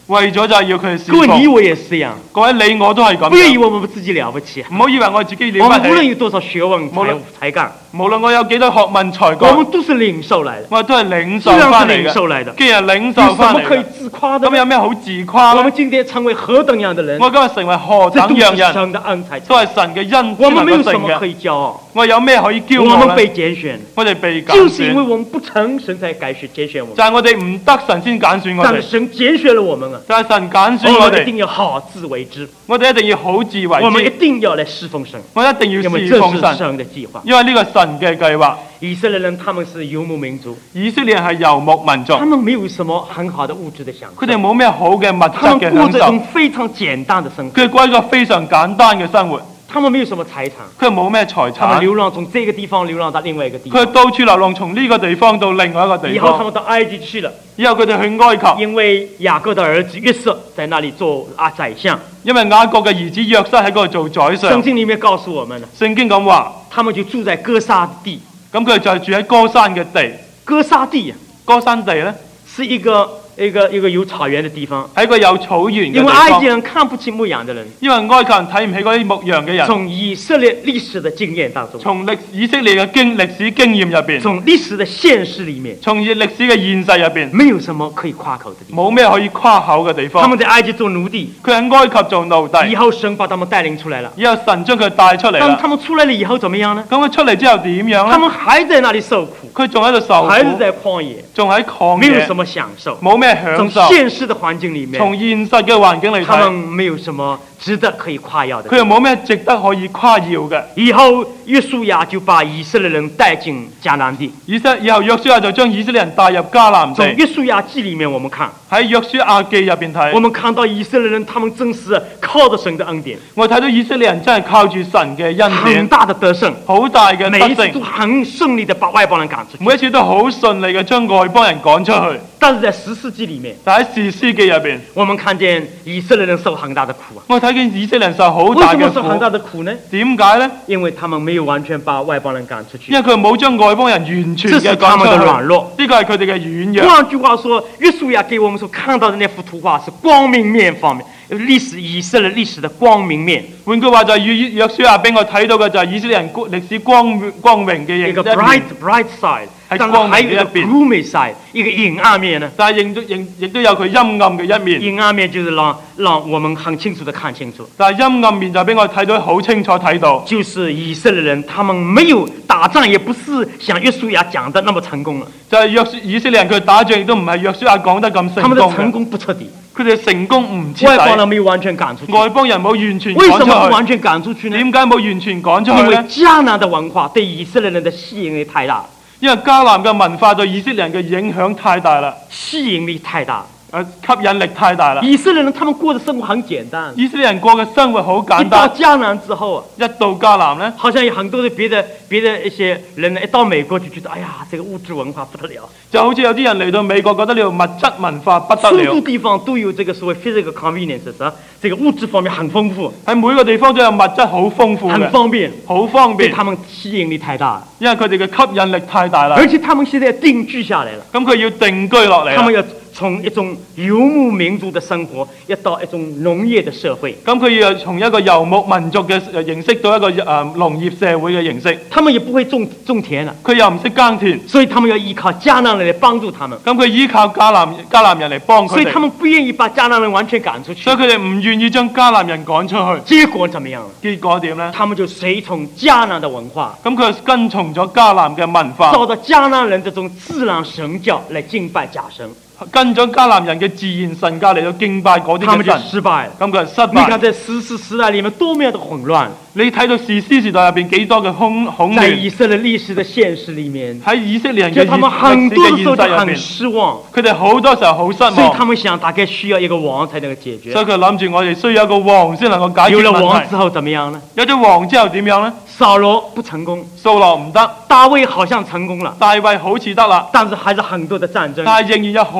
為咗就係要佢哋侍各位，你奉。 我也是一樣。 各位你我都係咁不要以樣， 為我們自己了不起， 唔好以為我自己了我們無論不起。 有多少學問無論才才幹， 無論我有幾多學問才我幹， 們都是領受來的。 我都係領受既然是翻嚟嘅。 領受來的， 既然領有受翻嚟什麼可以嘅， 自誇的呢？ 咁有咩好自誇我們呢？ 今天成為何等樣的人？ 我今日成為何這都是等樣人， 神的恩才。 都係神嘅恩我們沒有先能夠成嘅。 什麼可以驕傲， 我有咩可以驕我們傲呢？ 被揀選， 我哋被揀就是因為選， 我們不成，神才揀選揀選我們。 就係我哋唔得神先揀選我哋， 但是神揀選了我們啊， 就係神揀選我我哋， 們一定要好自為之， 我哋一定要好自為我們一之， 定要來侍奉神， 我一定要因為這是侍奉神， 神的計劃。 因為呢個神嘅計劃。 以色列人他們是游牧民族， 以色列人係遊牧民族， 他們沒有什麼很好的物質的享受， 佢哋冇咩好嘅物他質嘅享們過着一種受， 非常簡單的生活， 佢哋過一個非常簡單嘅生活， 他們沒有什麼財產， 佢哋冇咩財他們產， 流浪從這個地方流浪到另外一個地方， 佢哋到處流浪，從呢個地方到另外一個地以後他方， 們到埃及去了， 以後佢哋去埃及， 因為雅各的兒子約瑟在那裡做啊宰相。 因為雅各嘅兒子約瑟喺嗰度做宰聖相。 經裡面告訴我們了， 聖經咁話， 他們就住在哥沙地。 咁佢哋就係住喺歌山嘅地， 哥沙地啊， 歌山地呢， 是一個一個一個有草原的地方， 係一個有草原嘅地因為埃及方。 人看不起牧羊的人。 因為埃及人睇唔起嗰啲牧羊嘅人， 從以色列歷史的經驗當中， 從歷以色列嘅經歷史經驗入邊， 從歷史的現實裡面， 從歷史嘅現實入邊， 沒有什麼可以誇口的地方。 冇咩可以誇口嘅地方。 他們在埃及做奴隸， 佢喺埃及做奴以隸， 後神把他們帶領出來了。 以後神將佢帶出嚟啦。 但他們出來了以後怎麼樣呢？ 咁佢出嚟之後點樣呢？ 他們還在那裡受苦， 佢仲喺度受苦， 還是在曠野， 仲喺曠野沒有什，麼享受。 冇咩享從受。 現實的環境裡面， 從現實嘅環境嚟他們睇， 沒有什麼值得可以誇耀的。 佢又冇咩值得可以誇耀嘅。 以後約書亞就把以色列人帶進迦南地。 以色以後約書亞就將以色列人帶入迦南地。 從約書亞記裡面，我們看， 喺約書亞記入邊我睇， 們看到以色列人，他們真是靠着神的恩典， 我睇到以色列人真係靠住神嘅恩很典， 大的得勝， 好大嘅得每一次都勝， 很順利的把外邦人趕出去。 每一次都好順利嘅將外邦人趕出去。 但是在十四記裡面， 但喺士師記入邊， 我們看見以色列人受很大的苦啊。 我睇見以色列人受好為大嘅什麼受很大苦。 的苦呢？ 點解呢？ 因為他們沒有完全把外邦人趕出去因為，佢冇將外邦人完全這嘅是他們的趕出去。 軟弱。 呢個係佢哋嘅軟弱。 換句話說，約書亞給我們所看到的那幅圖畫是光明面方面，歷史以色列歷史的光明面， 換句話就係約約書亞俾我睇到嘅就係以色列人歷史光光榮嘅一個形一 bright 面， bright side，但是係光明還有一個嘅一邊 gloomy side，一個陰暗面呢？ 但係亦都亦亦都有佢陰暗嘅一面。 陰暗面就是讓讓我們很清楚的看清楚， 但係陰暗面就俾我睇到好清楚睇到， 就是以色列人他們沒有打仗，也不是像約書亞講的那麼成功了， 就係約書以色列人佢打仗亦都唔係約書亞講得咁他成功嘅， 們的成功不徹底， 佢哋成功唔徹外邦人底， 沒有完全趕出去。 外邦人冇完全為什麼不趕出完全趕出去去。 呢？ 點解冇完全趕出因為去呢？ 迦南的文化對以色列人的吸引力太大， 因為迦南嘅文化對以色列人嘅影響太大啦， 吸引力太大。 誒吸引力太大啦。 以色列人他們過的生活很簡單， 以色列人過嘅生活好一簡單， 到迦南之後啊， 一到迦南呢， 好像有很多的別的別的一些人呢，一到美國就覺得，哎呀，這個物質文化不得了， 就好似有啲人嚟到美國覺得呢個物質文化不得處處了， 地方都有這個所謂 physical conveniences 啊，這個物質方面很豐富， 喺每個地方都有物質好豐富很嘅， 方便， 好方便， 對他們吸引力太大了， 因為佢哋嘅吸引力太大啦。 而且他們現在定居下來了， 咁佢要定居落嚟啦， 他們要從一種游牧民族的生活，要到一種農業的社會， 咁佢要從一個遊牧民族嘅形式到一個誒農業社會嘅形式， 他們也不會種種田了， 佢又唔識耕田， 所以他們要依靠迦南人來幫助他們， 咁佢依靠迦南迦南人嚟幫佢哋， 所以他們不願意把迦南人完全趕出去所以，佢哋唔願意將迦南人趕出去。 結果怎麼樣？ 結果點呢？ 他們就隨從迦南的文化， 咁佢跟從咗迦南嘅文化， 照着迦南人這種自然神教來敬拜假神， 跟咗迦南人嘅自然神教嚟到敬拜嗰啲他們就嘅神， 失敗了。 咁佢係失你看敗。 在十四時代裡面多麼樣的混亂， 你睇到士師時代入邊幾多嘅空恐在以亂， 色列歷史的現實裡面， 喺以色列人嘅就他們很歷史嘅多的時候就很現實入邊， 失望， 佢哋好多時候好失所以他望， 們想大概需要一個王才能夠解決。 所以佢諗住我哋需要一個王先能夠解決有了王問題。 之後怎麼樣呢？ 有咗王之後點樣呢？ 掃羅不成功， 掃羅唔得， 大衛好像成功了， 大衛好似得啦， 但是還是很多的戰爭， 但係仍然有好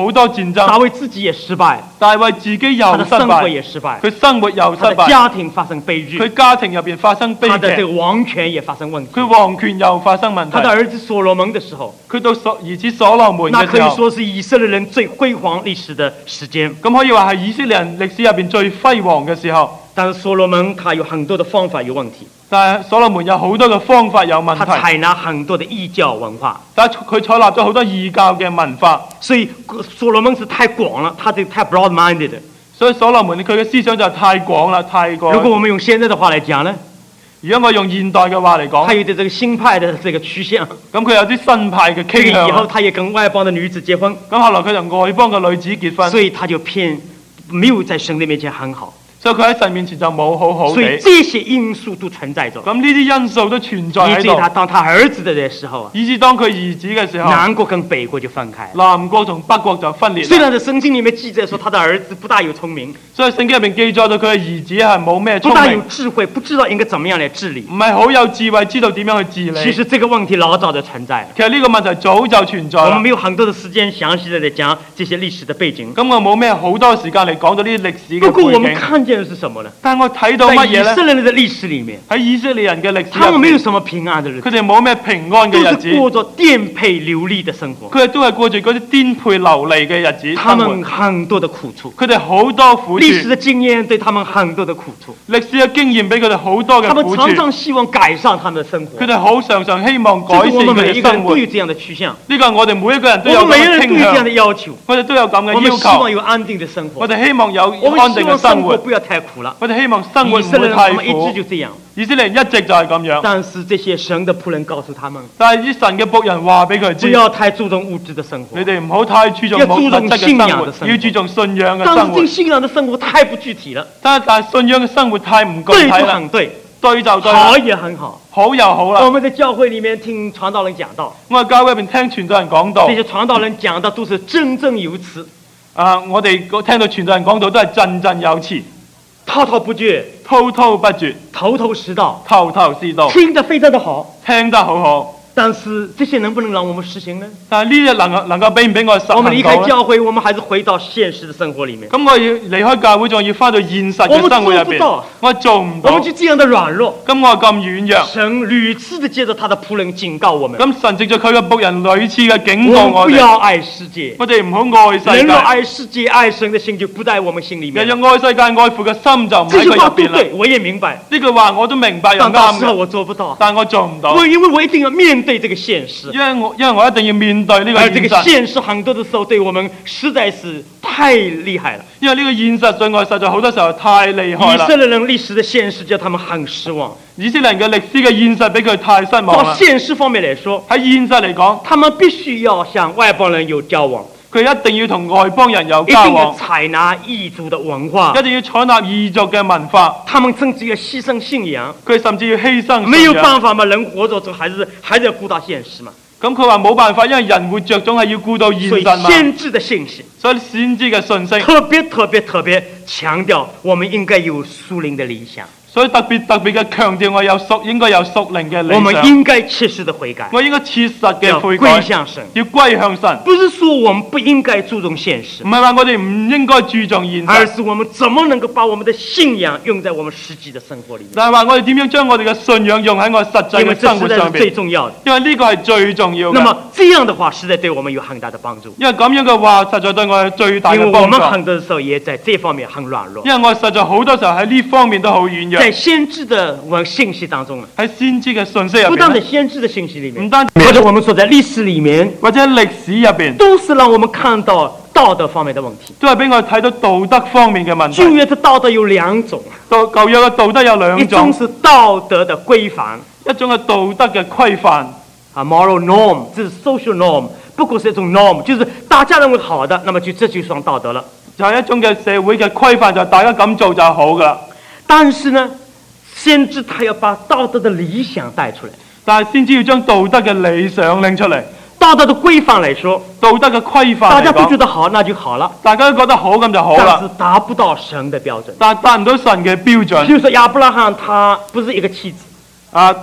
好多戰爭， 大衛自己也失敗， 大衛自己又失他的生活敗， 也失敗， 佢生活又失他的敗， 家庭發生悲劇， 佢家庭入邊發生悲他的這劇， 個王權也發生問題。 佢皇權又發生問題。 他的兒子所羅門的時候， 佢到所兒子所羅門那可以嘅時候， 說是以色列人最輝煌歷史的時間。 咁可以話係以色列人歷史入邊最輝煌嘅時候。 但是所羅門他有很多的方法有問題， 但係所羅門有好多嘅方法有問他題， 採納很多的異教文化， 但係佢採納咗好多異教嘅文化， 所以所羅門是太廣了，他這個太 broad-minded。 所以所羅門佢嘅思想就太廣啦，太過。 如果我們用現在的話來講呢， 如果我用現代嘅話嚟講， 他有的這個新派的這個趨向， 咁佢有啲新派嘅傾向以後他也跟外邦的女子結婚， 咁後來佢同外邦嘅女子結婚， 所以他就偏沒有在神的面前很好。 所以佢喺神面前就冇好好所以地。 這些因素都存在着， 咁呢啲因素都存在以至於他喺度， 當他兒子的時候啊， 以至當佢兒子嘅時候， 南國跟北國就分開。 南國同北國就分裂啦。 雖然在聖經裡面記載說他的兒子不大有聰明， 所以聖經入邊記載到佢嘅兒子係冇咩不大有聰明， 智慧，不知道應該怎麼樣來治理。 唔係好有智慧，知道點樣去治理。 其實這個問題老早就存在了， 其實呢個問題早就存在啦我們。沒有很多的時間詳細的來講這些歷史的背景。 咁我冇咩好多時間嚟講到呢啲歷史不過我嘅背景， 們看見的是什麼呢？ 但係我睇到在以乜嘢呢？ 色列人的歷史裡面， 喺以色列人嘅歷史他們入邊， 沒有什麼平安的日子， 佢哋冇咩平安嘅都是日子， 過着顛沛流離的生活， 佢哋都係過住嗰啲顛沛流離嘅日子他生活。 們很多的苦楚， 佢哋好多苦處， 歷史的經驗對他們很多的苦楚， 歷史嘅經驗俾佢哋好多嘅他們苦處。 常常希望改善他們的生活佢。哋好常常希望改善這是我們佢每一個人哋生活。呢都有這樣的趨向， 個係我哋每一個人都我有咁嘅們每個人都有傾向這樣的，要求， 我哋都有咁嘅我們要希望求。 有安定的生活， 我哋希望有我們安定嘅希望生生活， 活不要太苦了。 我哋希望生活以色列唔會太人他們一直苦。 就這樣， 以色列人一直就係咁樣， 但是這些神的僕人告訴他們， 但係啲神嘅僕人話俾佢知， 不要太注重物質的生活你。哋唔好太注重要注重物質嘅信仰生活的生，活要注重信仰嘅生活但是這個。信仰的生活太不具體了， 但係但係信仰嘅生活太唔具對體啦， 就很對， 對就對啦好，也很好。 好又好啦。 我們在教會裡面聽傳道人講道， 我喺教會入邊聽傳道人講道這，些傳道人講的都是振振有詞， 啊，我哋聽到傳道人講道都係振振有詞， 滔滔不絕， 滔滔不絕， 頭頭是道， 頭頭是道， 聽得非常的好。 聽得好好。 但是這些能不能讓我們實行呢？ 但係呢啲能夠能夠俾唔俾我實我們離行到咧？ 開教會，我們還是回到現實的生活裡面。 咁我要離開教會，仲要翻到現實我們嘅生活入邊做不到， 我做唔到。 我們就這樣的軟弱， 咁我咁軟弱， 神屢次的借着他的僕人警告我們： 咁神藉著佢嘅僕人屢次嘅警告我們我哋， 不要愛世界。 我哋唔好愛世人若界。 愛世界、愛神的心就不在我們心裡面了。 人若愛世界、愛父嘅心就唔喺這句話佢入邊啦。 都對，我也明白， 呢句話我都明白又但到時候啱嘅， 我做不到， 但我做唔到， 我因為我一定要面對這個現實。 因為我因為我一定要面對呢個而這個現實， 現實很多的時候對我們實在是太厲害了。 因為呢個現實對我實在好多時候太厲害啦以色。列人歷史的現實叫他們很失望。 以色列人嘅歷史嘅現實俾佢太失望到啦。 現實方面來說， 喺現實嚟講， 他們必須要向外邦人有交往， 佢一定要同外邦人有一定要交往， 採納異族的文化一，定要採納異族嘅文化。 他們甚至要犧牲信仰。 佢甚至要犧牲信仰。 沒有辦法嘛，人活着就還是還是要顧到現實嘛。 咁佢話冇辦法，因為人活着總係要顧到現所以實嘛。 先知的信息所以先知嘅信息， 特別特別特別強調，我們應該有屬靈的理想， 所以特別特別嘅強調我有屬應該有屬靈嘅我理想。 們應該切實的悔改， 我應該切實嘅要悔改歸，向神。 要歸向神。 不是說我們不應該注重現實唔，係話我哋唔應該注重現實， 而是我們怎麼能夠把我們的信仰用在我們實際的生活裡面， 但係話我哋點樣將我哋嘅信仰用喺我實際因為這嘅生活上實在是最邊。 重要的。 因為呢個係最重要嘅。 那麼這樣的話，實在對我們有很大的幫助， 因為咁樣嘅話，實在對我有最大因為我嘅幫助。 們很多時候也在這方面很軟弱。 因為我實在好多時候喺呢方面都好軟弱。 在先知的文信息當中， 喺先知嘅信息入不但在邊呢， 先知的信息裡面， 唔單或者我們說在歷史裡面， 或者喺歷史入邊， 都是讓我們看到道德方面的問題。 都係俾我睇到道德方面嘅問題。 舊約的道德有兩種， 道舊約嘅道德有一兩種， 種是道德的規範一種係道德嘅規範， 啊 ，moral norm，這是 social norm，不過是一種 norm，就是大家認為好的，那麼就這就算道德了。 就係一種嘅社會嘅規範，就係大家咁做就係好噶啦。 但是呢，先知他要把道德的理想帶出來， 但係先知要將道德嘅理想拎出嚟， 道德的規範來說， 道德嘅規範嚟大家都覺講， 得好，那就好了， 大家都覺得好咁就好但啦是。達不到神的標準。 但係達唔到神嘅標準。 比如說亞伯拉罕他不是一個妻子， 啊，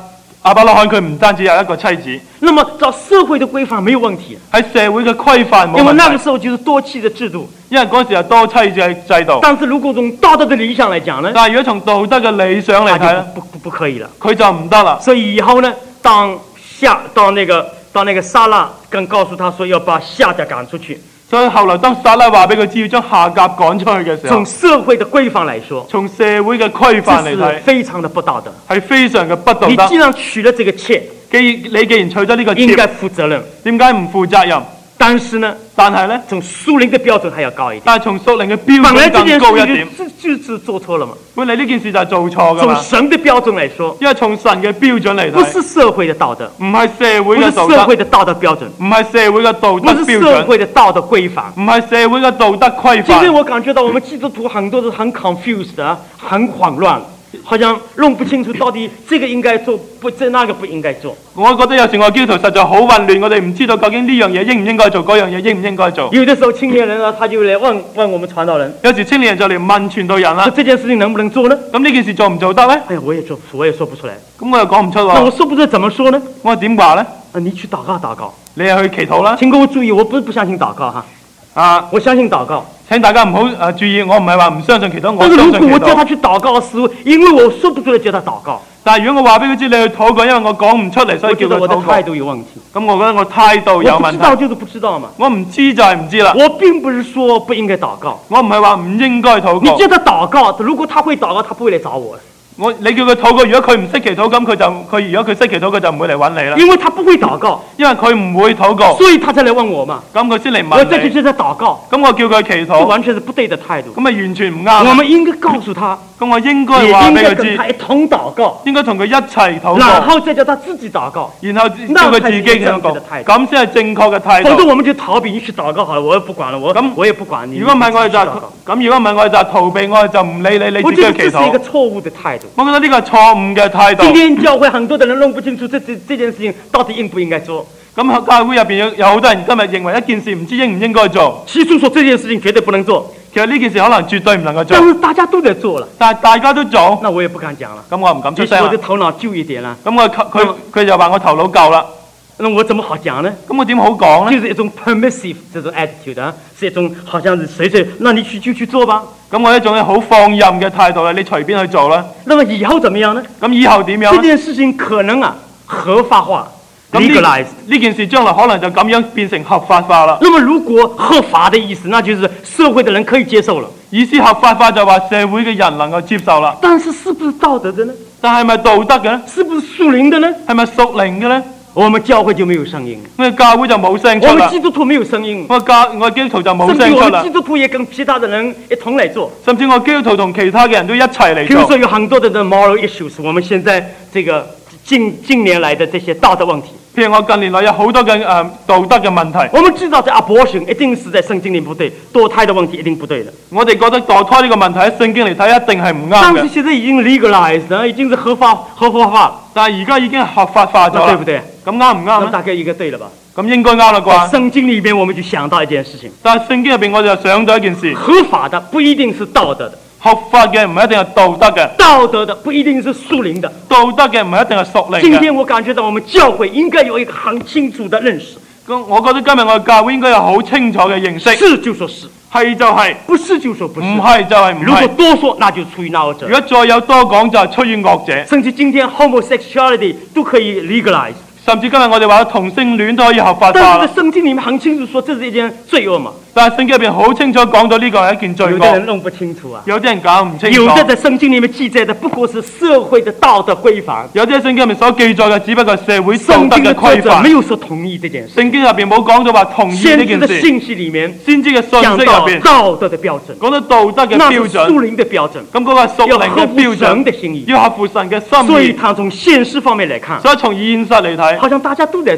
亞伯拉罕佢唔單止有一個妻子， 那麼照社會的規範沒有問題， 喺社會嘅規範冇因為那個問題， 時候就是多妻的制度。 因為嗰時係多妻嘅制度。 但是如果從道德的理想來講呢， 但係如果從道德嘅理想嚟那就睇咧， 不不不可以了。 佢就唔得啦。 所以以後呢，當夏到那個到那個撒拉跟告訴他說要把夏甲趕出去， 所以後來當撒拉話俾佢知要將夏甲趕出去嘅時候， 從社會的規範來說， 從社會嘅規範這是嚟睇， 非常的不道德。 係非常嘅不道你既德。 然娶了這個妾， 既你既然娶咗呢個妾， 應該負責任。 點解唔負責任？ 但是呢， 但係咧， 從屬靈的標準還要高一點。 但係從屬靈嘅標本來這件準更高一事點。 就就是做錯了嘛。 本嚟呢件事就係做錯噶從嘛， 神的標準來說， 因為從神嘅標準嚟不睇， 是社會的道德， 唔係社會不是嘅道德， 社會的道德標準， 唔係社會嘅道德不是社標準， 會的道德規範。 唔係社會嘅道德規今天範。 我感覺到我們基督徒很多是很 confused 啊，很慌亂，好像弄不清楚到底這個應該做，不這那個不應該做。 我覺得有時我基督徒實在好混亂，我哋唔知道究竟呢樣嘢應唔應該做，嗰樣嘢應唔應該做。 有的時候青年人呢，他就來問問我們傳道人， 有時青年人就嚟問傳道人啦說，這件事情能不能做呢？ 咁呢件事做唔做得呢？ 哎呀，我也做，我也說不出來。 咁我又講唔出那我喎。 說不出來怎麼說呢？ 我話點話呢？ 啊，你去禱告禱告。 你係去祈禱啦。 請各位注意，我不是不相信禱告哈， 啊， 我相信禱告。 請大家唔好誒注意，我唔係話唔相信祈禱，我但是相信祈如果我叫他禱。 去禱告的時候，因為我說不出來叫他禱告， 但係如果我話俾佢知你去禱告，因為我講唔出嚟，所以叫佢我覺得我的禱告。 態度有問題。 咁我覺得我態度有問我不知道題。 就是不知道嘛。 我唔知就係唔知啦。 我並不是說不應該禱告， 我唔係話唔應該禱告。 你叫他禱告，如果他會禱告，他不會來找我， 我你叫佢禱告，如果佢唔識祈禱，咁佢就佢如果佢識祈禱，佢就唔會嚟揾你啦。 因為他不會禱告， 因為佢唔會禱告， 所以他才來問我嘛。 咁佢先嚟我再問你。 去叫他禱告， 咁我叫佢祈這禱， 完全是不對的態度咁。咪完全唔我啱。 們應該告訴他， 咁我應也該話應俾佢知該跟他，一同禱告， 應該同佢一齊禱然告， 後再叫他自己禱告。 然後叫佢自己祈禱，咁先係正確嘅態度。 否則我們就逃避，你去禱告好了，我也不管了，我咁我也不管你。 如果唔係我哋就你自己去禱告咁，如果唔係我哋就逃避，我哋就唔理你，你我自己去祈覺得這是一個禱。 錯誤的態度。 我覺得呢個係錯誤嘅態度。 今天教會很多的人弄不清楚這這這件事情到底應不應該做。 咁喺教會入邊有有好多人今日認為一件事唔知應唔應該做， 起初說這件事情絕對不能做， 其實呢件事可能絕對唔能夠做但，是大家都在做了， 但係大家都做， 那我也不敢講了。 咁我唔敢出也許我的聲啦。 頭腦舊一點了， 咁我佢佢就話我頭腦夠啦， 那我怎麼好講呢？ 咁我點好講呢？ 就是一種 permissive 這種 attitude 啊，是一種好像是隨隨，那你去就去做吧。 咁我一種好放任嘅態度啦，你隨便去做啦。 那麼以後怎麼樣呢？ 咁以後點樣這呢？ 件事情可能啊合法化咁呢 ，legalize。 呢件事將來可能就咁樣變成合法化啦。 那麼如果合法的意思，那就是社會的人可以接受了。 意思合法化就話社會嘅人能夠接受啦。 但是是不是道德的呢？ 但係咪道德嘅呢？ 是不是屬靈的呢？ 係咪屬靈嘅呢？ 我們教會就沒有聲音， 我哋教會就冇聲出啦我們基。督徒沒有聲音， 我教我基督徒就冇甚至聲出啦我們基。督徒也跟其他的人一同來做。 甚至我基督徒同其他嘅人都一齊嚟比如說做。 有很多的 moral issues，我們現在這個近近年來的這些道德問題， 譬如我近年來有好多嘅誒、呃、道德嘅問題， 我們知道這 abortion 一定是在聖經裏不對，墮胎的問題一定不對的。 我哋覺得墮胎呢個問題喺聖經嚟睇一定係唔啱但是嘅。 現在已經 legalized 了，已經是合法合法化了， 但係而家已經係合法化咗啦， 那對不對？ 咁啱唔啱咧？ 那大概應該對了吧？ 咁應該啱啦在啩？ 聖經裏面我們就想到一件事情， 但係聖經入邊我就想到一件事， 合法的不一定是道德的， 合法嘅唔係一定係道德嘅， 道德的不一定是屬靈的。 道德嘅唔係一定係屬靈嘅。 今天我感覺到我們教會應該有一個很清楚的認識， 咁我覺得今日我哋教會應該有好清楚嘅認識， 是就說是， 係就係， 不是就說不是。 唔係就係唔如果係。 多說，那就出於鬧者如。果再有多講，就係出於惡者。 甚至今天 homosexuality 都可以 legalize， 甚至今日我哋話同性戀都可以合法化啦但是在。聖經裡面很清楚說這是一件罪惡嘛， 但係聖經入邊好清楚講到呢個係一件罪惡， 有的人弄不清楚啊。 有啲人搞唔清楚。 有的在聖經裡面記載的不過是社會的道德規範， 有啲喺聖經入面所記載嘅，只不過係社會道聖經德嘅規的作者沒範。 有說同意這件事。 聖經入邊冇講到話同意呢先知件事， 的信息裡面先知嘅信息入講到邊道德的標準， 講到道德嘅那標準， 是屬靈的標準， 咁嗰個係屬要靈嘅合乎神標準， 的心意。 要合乎神嘅心意。 所以他從現實方面來看， 所以從現實嚟睇， 好像大家都在做，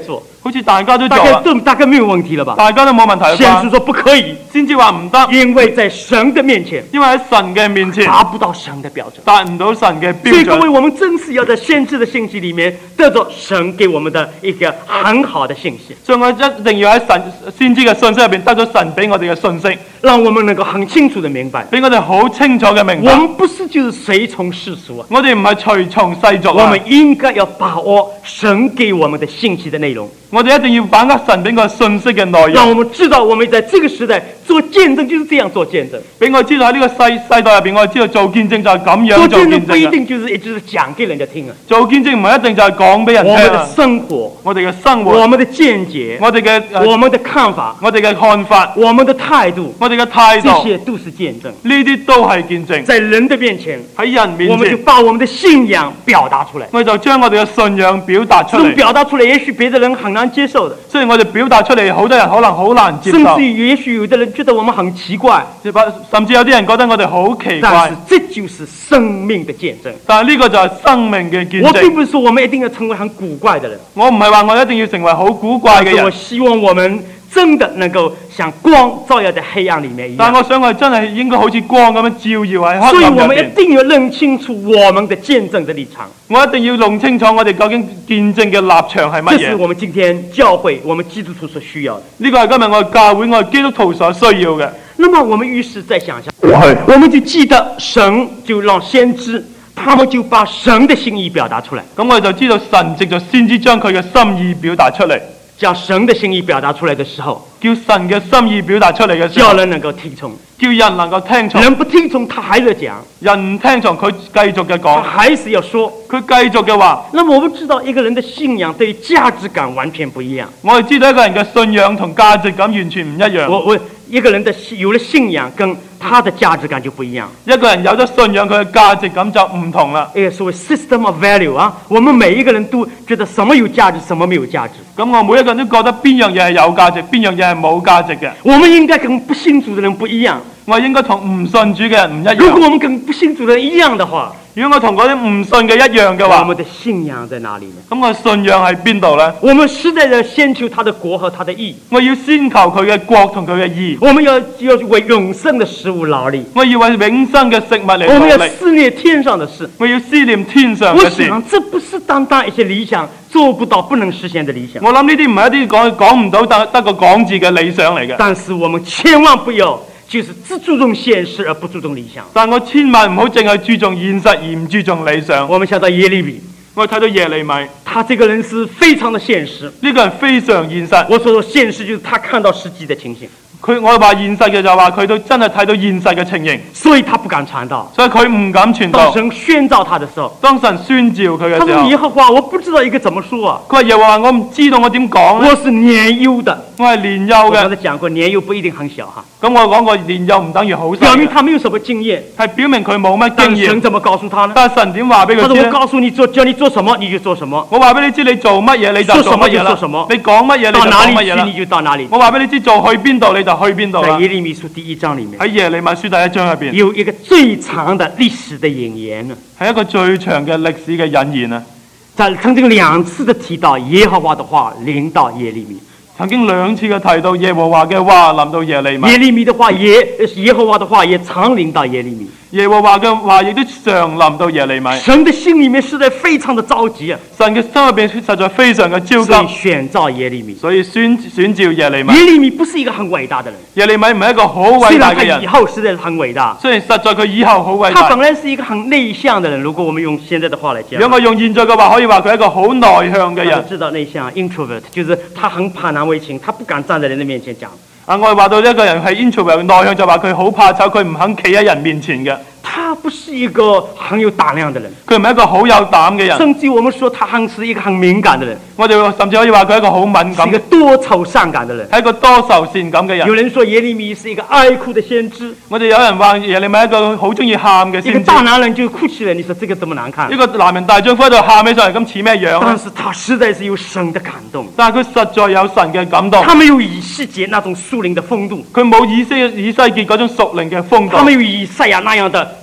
好似大家都做大概啦， 都大概没有问题了吧？ 大家都冇問題先是啩， 说不可以， 先至話唔得， 因为在神的面前因為喺神嘅面前达不到神的标准。 達唔到神嘅標所以各位， 準。 我们真是要在先知的信息里面得到神给我们的一个很好的信息， 所以我一定要喺神先知嘅信息入邊得到神俾我哋嘅信息， 让我们能够很清楚的明白， 俾我哋好清楚嘅明白。 我们不是就是随从世俗啊， 我哋唔係隨從世俗啊我们，应该要把握神给我们的信息的内容， 我哋一定要把握神俾我信息嘅內容， 让我们知道我们在这个时代做見證就是這樣做見證。 俾我知道喺呢個世世代入邊，我哋知道做見證就係咁做樣做見證不一見證嘅。 定就是也就是講給人家聽啊， 做見證唔係一定就係講俾人我們的聽啊。 生活、 我哋嘅生我活， 們的見解、 我哋嘅我們的看法、 我哋嘅看法， 我們的態度， 我哋嘅態這度， 些都是見證。 呢啲都係見證。 在人的面前， 喺人面我們就前， 把我們的信仰表達出來。 我哋就將我哋嘅信仰表達出這種嚟。 表達出來，也許別的人很難接受的， 雖然我哋表達出嚟，好多人可能好難接受甚至，於也許有的人覺得我們很奇怪， 甚至有啲人覺得我哋好奇但怪是。這就是生命的見證。 但係呢個就係生命嘅見我並證。 不是說我們一定要成為很古怪的人， 我唔係話我一定要成為好古怪嘅但是我人， 希望我們真的能夠像光照耀在黑暗裡面一樣。 但我想我真係應該好似光咁樣照耀喺所以黑暗入邊。 我們一定要認清楚我們的見證的立場， 我一定要弄清楚我哋究竟見證嘅立場係乜嘢。 這是我們今天教會、我們基督徒所需要的。 呢個係今日我哋教會、我哋基督徒所需要嘅。 那麼我們於是再想想， 係我們就記得神就讓先知，他們就把神的心意表達出來。 咁我哋就知道神藉着先知將佢嘅心意表達出嚟， 將神的心意表達出來的時候， 叫神嘅心意表達出嚟嘅時候， 叫人能夠聽從。 叫人能夠聽從。 人不聽從，他還在講， 人唔聽從佢繼續嘅他講， 還是要說。 佢繼續嘅話， 那麼我們知道一個人的信仰對價值感完全不一樣。 我哋知道一個人嘅信仰同價值感完全唔一樣。 我我一個人的有了信仰，跟他的價值感就不一樣。 一個人有咗信仰，佢嘅價值感就唔同啦。 一個所謂 system of value 啊，我們每一個人都覺得什麼有價值，什麼沒有價值。 咁我每一個人都覺得邊樣嘢係有價值，邊樣嘢係冇價值嘅。 我們應該跟不信主的人不一樣。 我應該同唔信主嘅人唔一樣。 如果我們跟不信主的人一樣的話， 如果我同嗰啲唔信嘅一樣嘅話， 我們的信仰在哪裡呢？ 咁我信仰喺邊度呢？ 我們實在要先求他的國和他的義， 我要先求佢嘅國同佢嘅義， 我們要要為永生的食物勞力， 我要為永生嘅食物嚟我們要努力， 思念天上的事。 我要思念天上我嘅事。 想這不是單單一些理想做不到、不能實現的理想， 我諗呢啲唔係一啲講講唔到得得個講字嘅理想嚟嘅。 但是我們千萬不要就是只注重現實而不注重理想。 但我千萬唔好淨係注重現實而唔注重理想。 我們想到耶利米， 我睇到耶利米呢他這個人是非常的現實。 個人非常現實。 我說現實就是他看到實際的情形， 佢我話現實嘅就話佢都真係睇到現實嘅情形， 所以他不敢傳道。 所以佢唔敢傳道。 當神宣召他的時候， 當神宣召佢嘅他說：“ 時候， 耶和華，我不知道應該怎麼說啊， 佢話耶和華，我唔知道我點講咧。 我是年幼的。” 我係年幼我剛嘅， 才講過，年幼不一定很小哈， 咁我講過年幼唔等於好細表明嘅， 他沒有什麼經驗。 係表明佢冇乜但經驗。 神怎麼告訴他呢？ 但係神點話俾他說：“ 佢知咧？ 我告訴你做，叫你做什麼你就做什麼， 我話俾你知，你做乜嘢你就做乜嘢啦。 說什麼就你講乜嘢你就到哪講乜嘢啦裡去你。就到哪裡。” 我話俾你知，做去邊度你就去邊度啦在。耶利米書第一章裡面喺耶利米書第一章入邊， 有一個最長的歷史的引言呢， 係一個最長嘅歷史嘅引言啊！ 在曾經兩次的提到耶和華的話臨到耶利米， 曾經兩次嘅提到耶和華嘅話臨到耶利米， 耶利米的話也耶和華的話也常臨到耶利米。 耶和華嘅話亦都常臨到耶利米。 神的心裡面實在非常的着急啊， 神嘅心入邊實在非常嘅焦所以急， 選召耶利米。 所以宣選召耶利米。 耶利米不是一個很偉大的人， 耶利米唔係一個好偉雖大嘅人然他以，後實在是很偉大， 雖然實在佢以後好偉大他本。來是一個很內向的人。如果我們用現在的話來講， 如果我用現在嘅話，可以話佢係一個好內向嘅大家人。 知道內向 introvert 就是他很怕難為情，他不敢站在人的面前講。 啊，我哋話到呢一個人係 introvert 內向，就話佢好怕醜，佢唔肯企喺人面前嘅。 他不是一個很有膽量的人， 佢唔係一個好有膽嘅人。 甚至我們說他很是一個很敏感的人， 我哋甚至可以話佢係一個好敏是一個感嘅， 多愁善感的人。 係一個多愁善感嘅人。 有人說耶利米是一個愛哭的先知， 我哋有人話耶利米係一個好中意喊嘅一個先知。 大男人就哭起來，你說這個這麼難看一？個男人大丈夫喺度喊起上嚟，咁似咩樣但咧？ 是他實在是有神的感動， 但係佢實在有神嘅感動， 他沒有以西結那種樹林的風度， 佢冇以西以西結嗰種屬靈嘅風度， 他沒有以賽亞那樣的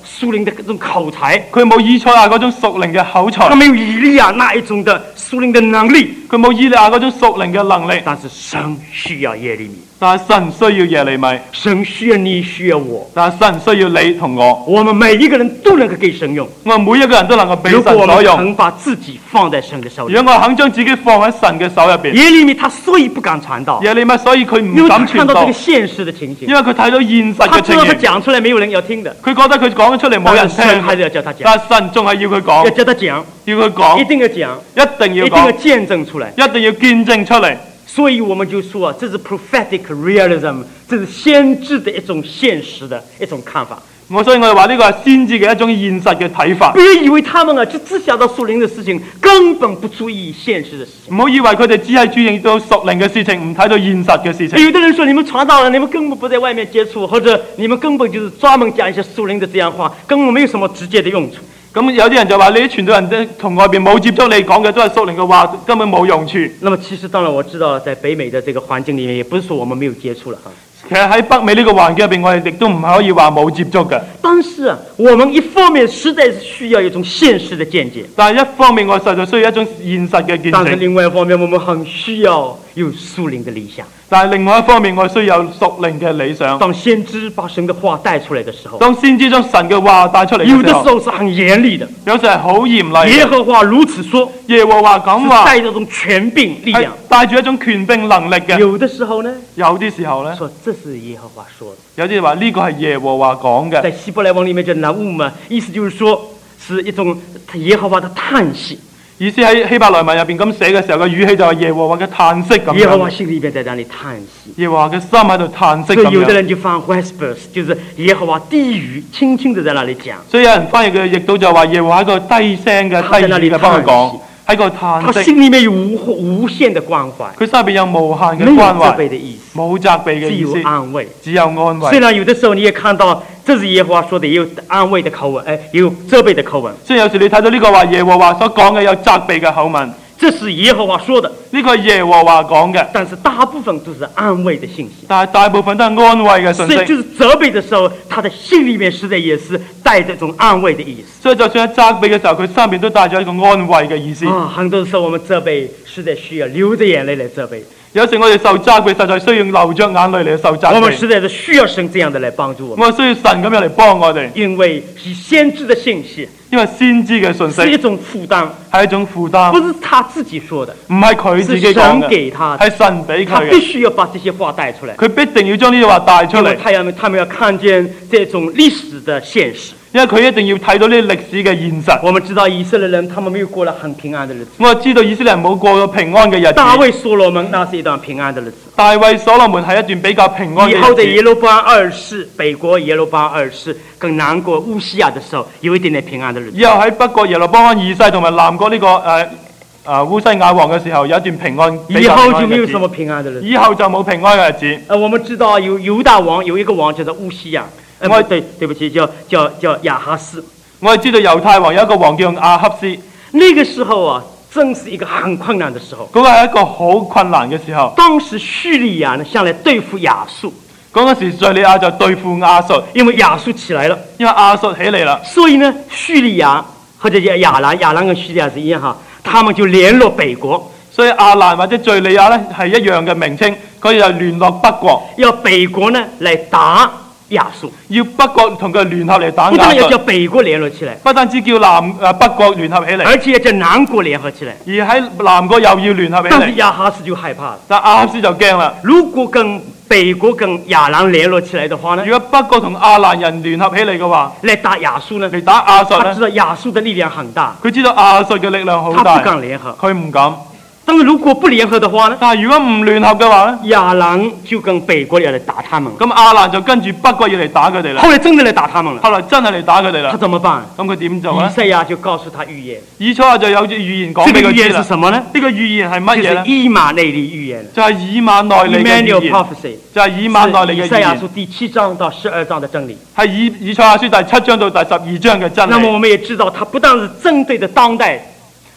屬靈的這種口才， 佢冇以賽亞嗰種屬靈嘅口才， 他沒有以利亞那一種的屬靈的能力， 佢冇以利亞嗰種屬靈嘅能力。 但是神需要耶利米， 但係神需要耶利米， 神需要你，需要我， 但係神需要你同我。 我們每一個人都能夠給神用。 我每一個人都能夠俾如果我們神所用。 肯把自己放在神的手裏， 如果我肯將自己放喺神嘅手入邊， 耶利米他所以不敢傳道， 耶利米所以佢因為他唔敢傳道看到這個，現實的情形因，為佢睇到現實他知道他嘅情形， 講出來沒有人要聽的， 佢覺得佢講咗出嚟冇人但是神還是聽， 要叫他講， 但係神仲係要佢要講， 叫他講， 要佢一講， 定要講， 一定要一定要講， 見證出來。 一定要見證出嚟。 所以我們就說啊，這是 prophetic realism，這是先知的一種現實的一種看法。 我所以我哋話呢個係先知嘅一種現實嘅睇法。 不要以為他們啊，就只想到屬靈的事情，根本不注意現實的事情。 唔好以為佢哋只係注意到屬靈嘅事情，唔睇到現實嘅事情。 有的人說你們傳道了，你們根本不在外面接觸，或者你們根本就是專門講一些屬靈的這樣話，根本沒有什麼直接的用處。 咁有啲人就話你啲傳道人都同外邊冇接觸，你講嘅都係屬靈嘅話，根本冇用處。 那麼其實當然我知道，在北美的這個環境裡面，也不是說我們沒有接觸了哈。 其實喺北美呢個環境入邊，我哋亦都唔可以話冇接觸嘅。 但是啊，我們一方面實在是需要一種現實的見解， 但係一方面我實在需要一種現實嘅見但是證， 另外一方面我們很需要有屬靈的理想。 但係另外一方面我需要有屬靈嘅理想。 當先知把神的話帶出來的時候， 當先知將神嘅話帶出嚟有的時嘅時候， 候是很嚴厲的。 有時係好嚴厲嘅。 耶和華如此說， 耶和華咁是話， 帶着一種權柄力係量。 帶住一種權柄能力嘅。 有的時候呢， 有啲時候咧， 說這是耶和華說的。 有啲話呢個係耶和華講嘅。 在希伯來文裡面叫南烏嘛，意思就是說是一種耶和華的嘆息。 意思喺希伯來文入邊咁寫嘅時候嘅語氣就係耶和華嘅嘆息咁耶和華樣。 心裡邊在那裡嘆息。 耶和華嘅心喺度嘆息咁所以有的樣。 人就翻 whispers，就是耶和華低語，輕輕的在那裡講。 所以有人翻譯嘅譯到就話耶和華一個低聲嘅低語嘅幫佢講，喺個他嘆息。 心裡面有無無限的關懷， 佢心入邊有無限嘅沒有關責備懷， 的意思， 冇責備嘅只有意思， 安慰。 只有安雖慰。 然有的時候你也看到，這是耶和華說的，也有安慰的口吻，哎，也有責備的口吻。 雖然有時你睇到呢個話耶和華所講嘅有責備嘅口吻， 這是耶和華說的， 呢個係耶和華講嘅， 但是大部分都是安慰的信息。 但係大部分都係安慰嘅信所以就息。 是責備的時候，他的心裡面實在也是帶着一種安慰的意思。 所以就算喺責備嘅時候，佢心入邊都帶咗一個安慰嘅意思。 啊，很多時候我們責備實在需要流着眼淚來責備， 有時我哋受責備，實在需要流着眼淚嚟受責我們備。 實在是需要神這樣的來幫助我們， 我需要神咁樣嚟幫我哋， 因為是先知的信息因為先知嘅信息是一種負擔， 係一種負擔， 不是他自己說的， 唔係佢自己講是神嘅， 給他的， 係神俾他佢嘅。 必須要把這些話帶出來， 佢必定要將呢啲話帶出嚟， 因為他要他們要看見這種歷史的現實。 因為佢一定要睇到呢啲歷史嘅現實。 我們知道以色列人他們沒有過了很平安的日子， 我知道以色列人冇過咗平安嘅日子。 大衛所羅門那是一段平安的日子。 大衛所羅門係一段比較平安以後的嘅日子。 耶羅波安二世，北國耶羅波安二世跟南國烏西亞的時候，有一點點平安的日子。 以後喺北國耶羅波安二世同埋南國呢、這個誒誒烏西亞王嘅時候，有一段平安。比以較平安嘅日子後就沒有什麼平安的日子。 以後就冇平安嘅日子。 呃，我們知道有猶大王有一個王叫做烏西亞，呃， 我不對，對不起，叫叫叫亞哈斯。 我哋知道猶太王有一個王叫亞哈斯， 那個時候啊，正是一個很困難的時候。 嗰、那個係一個好困難嘅時候。 當時敘利亞呢，向來對付亞述， 嗰陣時敘利亞就對付亞述， 因為亞述起來了， 因為亞述起嚟啦， 所以呢，敘利亞或者叫亞蘭，亞蘭跟敘利亞是一樣哈，他們就聯絡北國， 所以亞蘭或者敘利亞咧係一樣嘅名稱，佢就聯絡北國， 要北國呢來打亞述， 要北國同佢聯合嚟打不但要叫亞述， 北國聯絡起來， 不單止叫南誒北國聯合起嚟， 而且要叫南國聯合起來。 而喺南國又要聯合起但是嚟。 亞哈斯就害怕了， 但亞哈斯就驚啦， 如果跟北國跟亞蘭聯絡起來的話呢， 如果北國同亞蘭人聯合起嚟嘅話， 來打亞述呢， 嚟打亞述他知咧， 道亞述的力量很大， 佢知道亞述嘅力量好他大不，敢聯合。 佢唔敢。 但是如果不聯合的話呢， 但係如果唔聯合嘅話咧， 亞蘭就跟北國要來打他們了。 咁亞蘭就跟住北國要嚟打佢哋啦。 後來真的來打他們了， 後來真係嚟打佢哋他啦， 怎麼辦？ 咁佢點做以咧？ 賽亞就告訴他預言， 以賽亞就有隻預言講這個預言是俾佢知啦。 什麼呢？ 呢個預言係乜就是嘢咧？ 以馬內利預言就係以馬內利嘅預 （Emmanuel 言， prophecy）， 就係以馬內利嘅是以賽亞書預言， 第七章到十二章的真理。 係以以賽亞書第七章到第十二章嘅真理。 那麼我們也知道，它不但是針對的當代，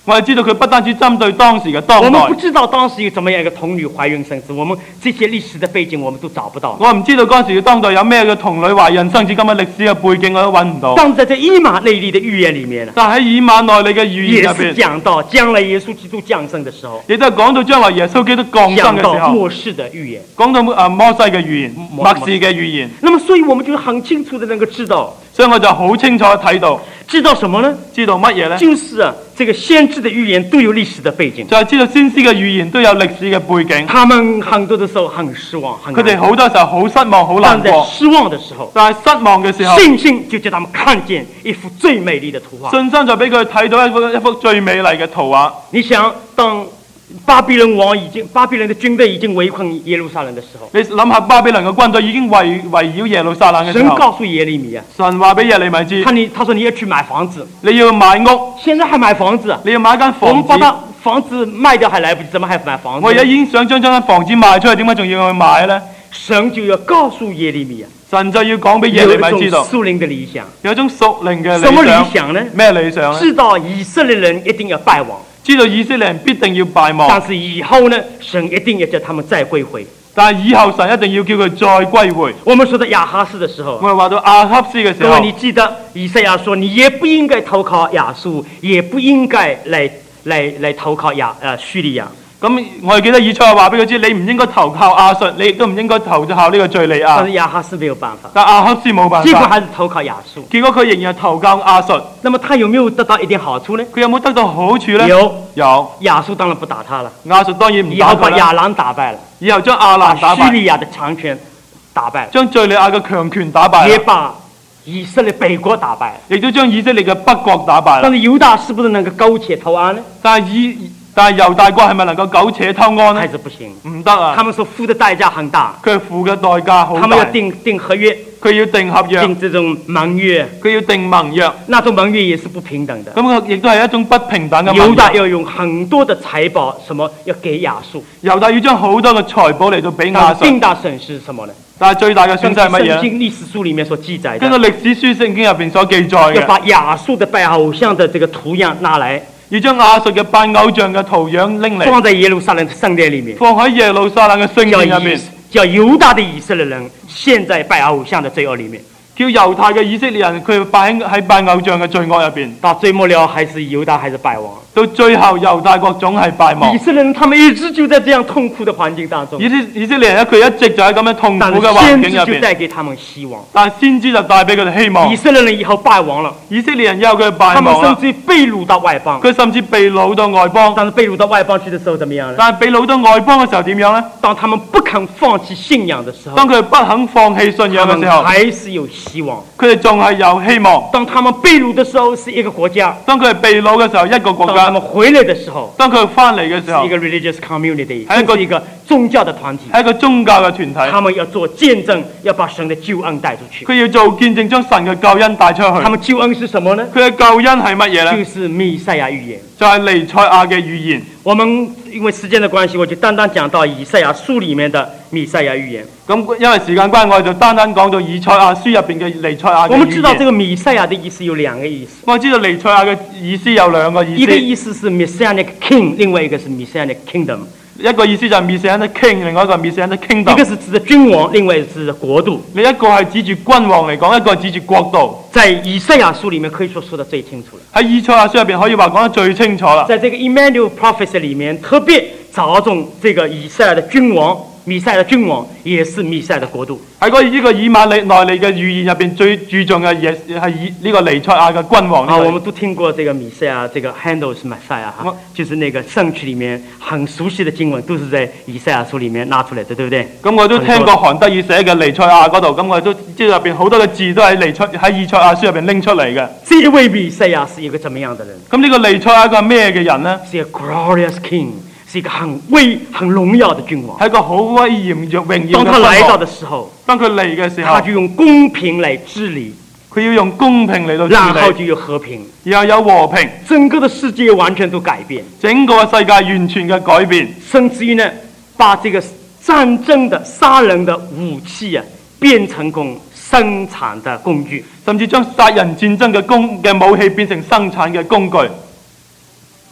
我哋知道佢不單止針對當時嘅當我們不代， 知道當時有怎麼樣一個童女懷孕生子，我們這些歷史的背景我們都找不到。 我唔知道嗰陣時嘅當代有咩嘅童女懷孕生子咁嘅歷史嘅背景，我都揾唔到。 但在這以馬內利的預言裡面， 但喺以馬內利嘅預言也是入邊， 講到將來耶穌基督降生的時候， 亦都係講到將來耶穌基督降生講嘅時候， 到末世的預言。 講到啊摩西嘅預言、 摩默示嘅預言， 那麼，所以我們就很清楚的能夠知道， 所以我就好清楚睇到， 知道什麼呢？ 知道乜嘢呢？ 就是啊，這個先知的預言都有歷史的背景。 就係知道先知嘅預言都有歷史嘅背景。 他們很多的時候很失望，很佢哋難過， 好多時候好失望、好難但在過， 失望的時候， 但係失望嘅時候， 信心就叫他們看見一幅最美麗的圖畫。 信心就俾佢睇到一幅一幅最美麗嘅圖畫。 你想，當巴比倫王已經，巴比倫的軍隊已經圍困耶路撒冷的時候， 你諗下巴比倫嘅軍隊已經圍圍繞耶路撒冷嘅時候， 神告訴耶利米啊， 神話俾耶利米知， 他你他說你要去買房子， 你要買屋， 現在還買房子啊？ 你要買一間我們把房子。 它房子賣掉還來不及，怎麼還買房子呢？ 我而家已經想將將間房子賣出去，點解仲要去買呢？ 神就要告訴耶利米啊， 神就要講俾耶有一利米知道， 種屬靈的理想。 有一種屬靈嘅什麼理理想。 想呢？ 咩理想呢？ 知道以色列人一定要敗亡， 知道以色列人必定要敗亡， 但是以後呢，神一定要叫他們再歸回。 但係以後神一定要叫佢再歸回。 我們說到亞哈斯的時候， 我哋話到亞哈斯嘅時候各位，你記得以賽亞說，你也不應該投靠亞述，也不應該來來來投靠亞呃敘利亞。 咁我哋記得以賽亞話俾佢知，你唔應該投靠亞述，你亦都唔應該投靠呢個敘利亞。 但是亞哈斯沒有辦法， 但亞哈斯冇辦結果法， 還是投靠亞述。 結果佢仍然係投靠亞述。 那麼他有沒有得到一點好處呢？ 佢有冇得到好處呢？ 有， 有。 亞述當然不打他了， 亞述當然唔以打佢啦， 後把亞蘭打敗了， 以後將亞蘭打敗， 把敘利亞的強權打敗了， 將敘利亞嘅強權打敗啦， 也把以色列北國打敗了。 亦都將以色列嘅北國打敗啦。 但是猶大是不是能夠苟且偷安呢？ 但係以但係猶大國係咪能夠苟且偷安呢還？是不行？ 唔得啊！ 他們所付的代價很大， 佢付嘅代價好大， 他們要訂訂合約， 佢要定合約， 訂這種盟約， 佢要定盟約， 那種盟約也是不平等的。 咁佢亦都係一種不平等嘅盟猶大約。 要用很多的財寶，什麼要給亞述， 猶大要將好多嘅財寶嚟到俾亞述， 但是更大損失是什麼呢？ 但係最大嘅損根據聖失係乜嘢呢？ 經歷史書裡面所記載根據的， 歷史書聖經入邊所記載嘅， 要把亞述的拜偶像的這個圖樣拿來， 要將亞述嘅拜偶像嘅圖樣拎嚟， 放在耶路撒冷的聖殿裡面， 放喺耶路撒冷嘅聖叫以殿入邊， 叫猶大的以色列人陷在拜偶像的罪惡裡面， 叫猶太嘅以色列人佢拜喺喺拜偶像嘅罪惡入邊， 到最末了還是猶大還是敗亡。 到最後猶大國總係敗亡以。色列人他們一直就在這樣痛苦的環境當中， 以色以色列人咧，佢一直就喺咁樣痛苦但是嘅環先知就境入邊， 帶給他們希望。 但係先知就帶俾佢哋希望以。色列人以後敗亡了， 以色列人因為佢他們敗亡啦， 甚至於被擄到外邦。 佢甚至被擄到外邦。 但是被擄到外邦去的時候怎麼樣呢？ 但係被擄到外邦嘅時候點樣呢？ 當他們不肯放棄信仰的時候， 當佢哋不肯放棄信他們仰嘅時候， 還是有希望。 佢哋仲係有希望。 當他們被擄的時候是一個國家， 當佢哋被擄嘅時候，一個國當他家； 們回來的時候當佢哋翻嚟嘅時候是一，個 religious community， 還有一個是一個宗教的團體。 係一個宗教嘅團體， 他們要做見證，要把神的救恩帶出去。 佢要做見證，將神嘅救恩帶出去。 他們救恩是什麼呢？ 佢嘅救恩係乜嘢呢？ 就是彌賽亞預言。 就係彌賽亞嘅預言。 我們因為時間的關係，我就單單講到以賽亞書裡面的彌賽亞預言。 咁因為時間關係，我哋就單單講到以賽亞書入邊嘅彌賽亞嘅我們知道這預言。 個彌賽亞的意思有兩個意思， 我知道彌賽亞嘅意思有兩個意一個思， 意思是 Messianic King，另外一個是 Messianic Kingdom。 一個意思就係 Messianic King，另外一個 Messianic 一個 Kingdom。 是指的君王，另外一個是國度。 你一個係指住君王嚟講，一個係指住國度。 在以賽亞書裡面可以說說得最清楚了。 喺以賽亞書入邊可以話講得最清楚啦。 在這個 Emmanuel Prophecy 裡面，特別着重這個以賽亞的君王，彌賽亞的君王也是彌賽亞的國度。 喺嗰呢個以馬利內利嘅預言入邊，最注重嘅嘢係以呢個彌賽亞嘅君王。 啊，我們都聽過這個彌賽亞，這個 Handel's Messiah 哈，就是那個聖曲裡面很熟悉的經文，都是在以賽亞書裡面拿出來的，對不對？ 咁我都聽過韓德爾寫嘅彌賽亞嗰度，咁我都知道入邊好多嘅字都喺彌賽喺以賽亞書入邊拎出嚟嘅。 這一位彌賽亞是一個怎麼樣的人？ 咁呢個彌賽亞一個係咩嘅人呢？ 是一個 glorious king，是一個很威、很榮耀的君王。 係一個好威嚴、榮耀嘅當他來到君王。 的時候， 當佢嚟嘅時候他，就用公平來治理， 佢要用公平嚟到治理， 然後就有和平， 然後有和平， 整個的世界完全都改變， 整個世界完全嘅改變， 甚至於呢，把這個戰爭的殺人的武器啊，變成工生產的工具。 甚至將殺人戰爭嘅工嘅武器變成生產嘅工具。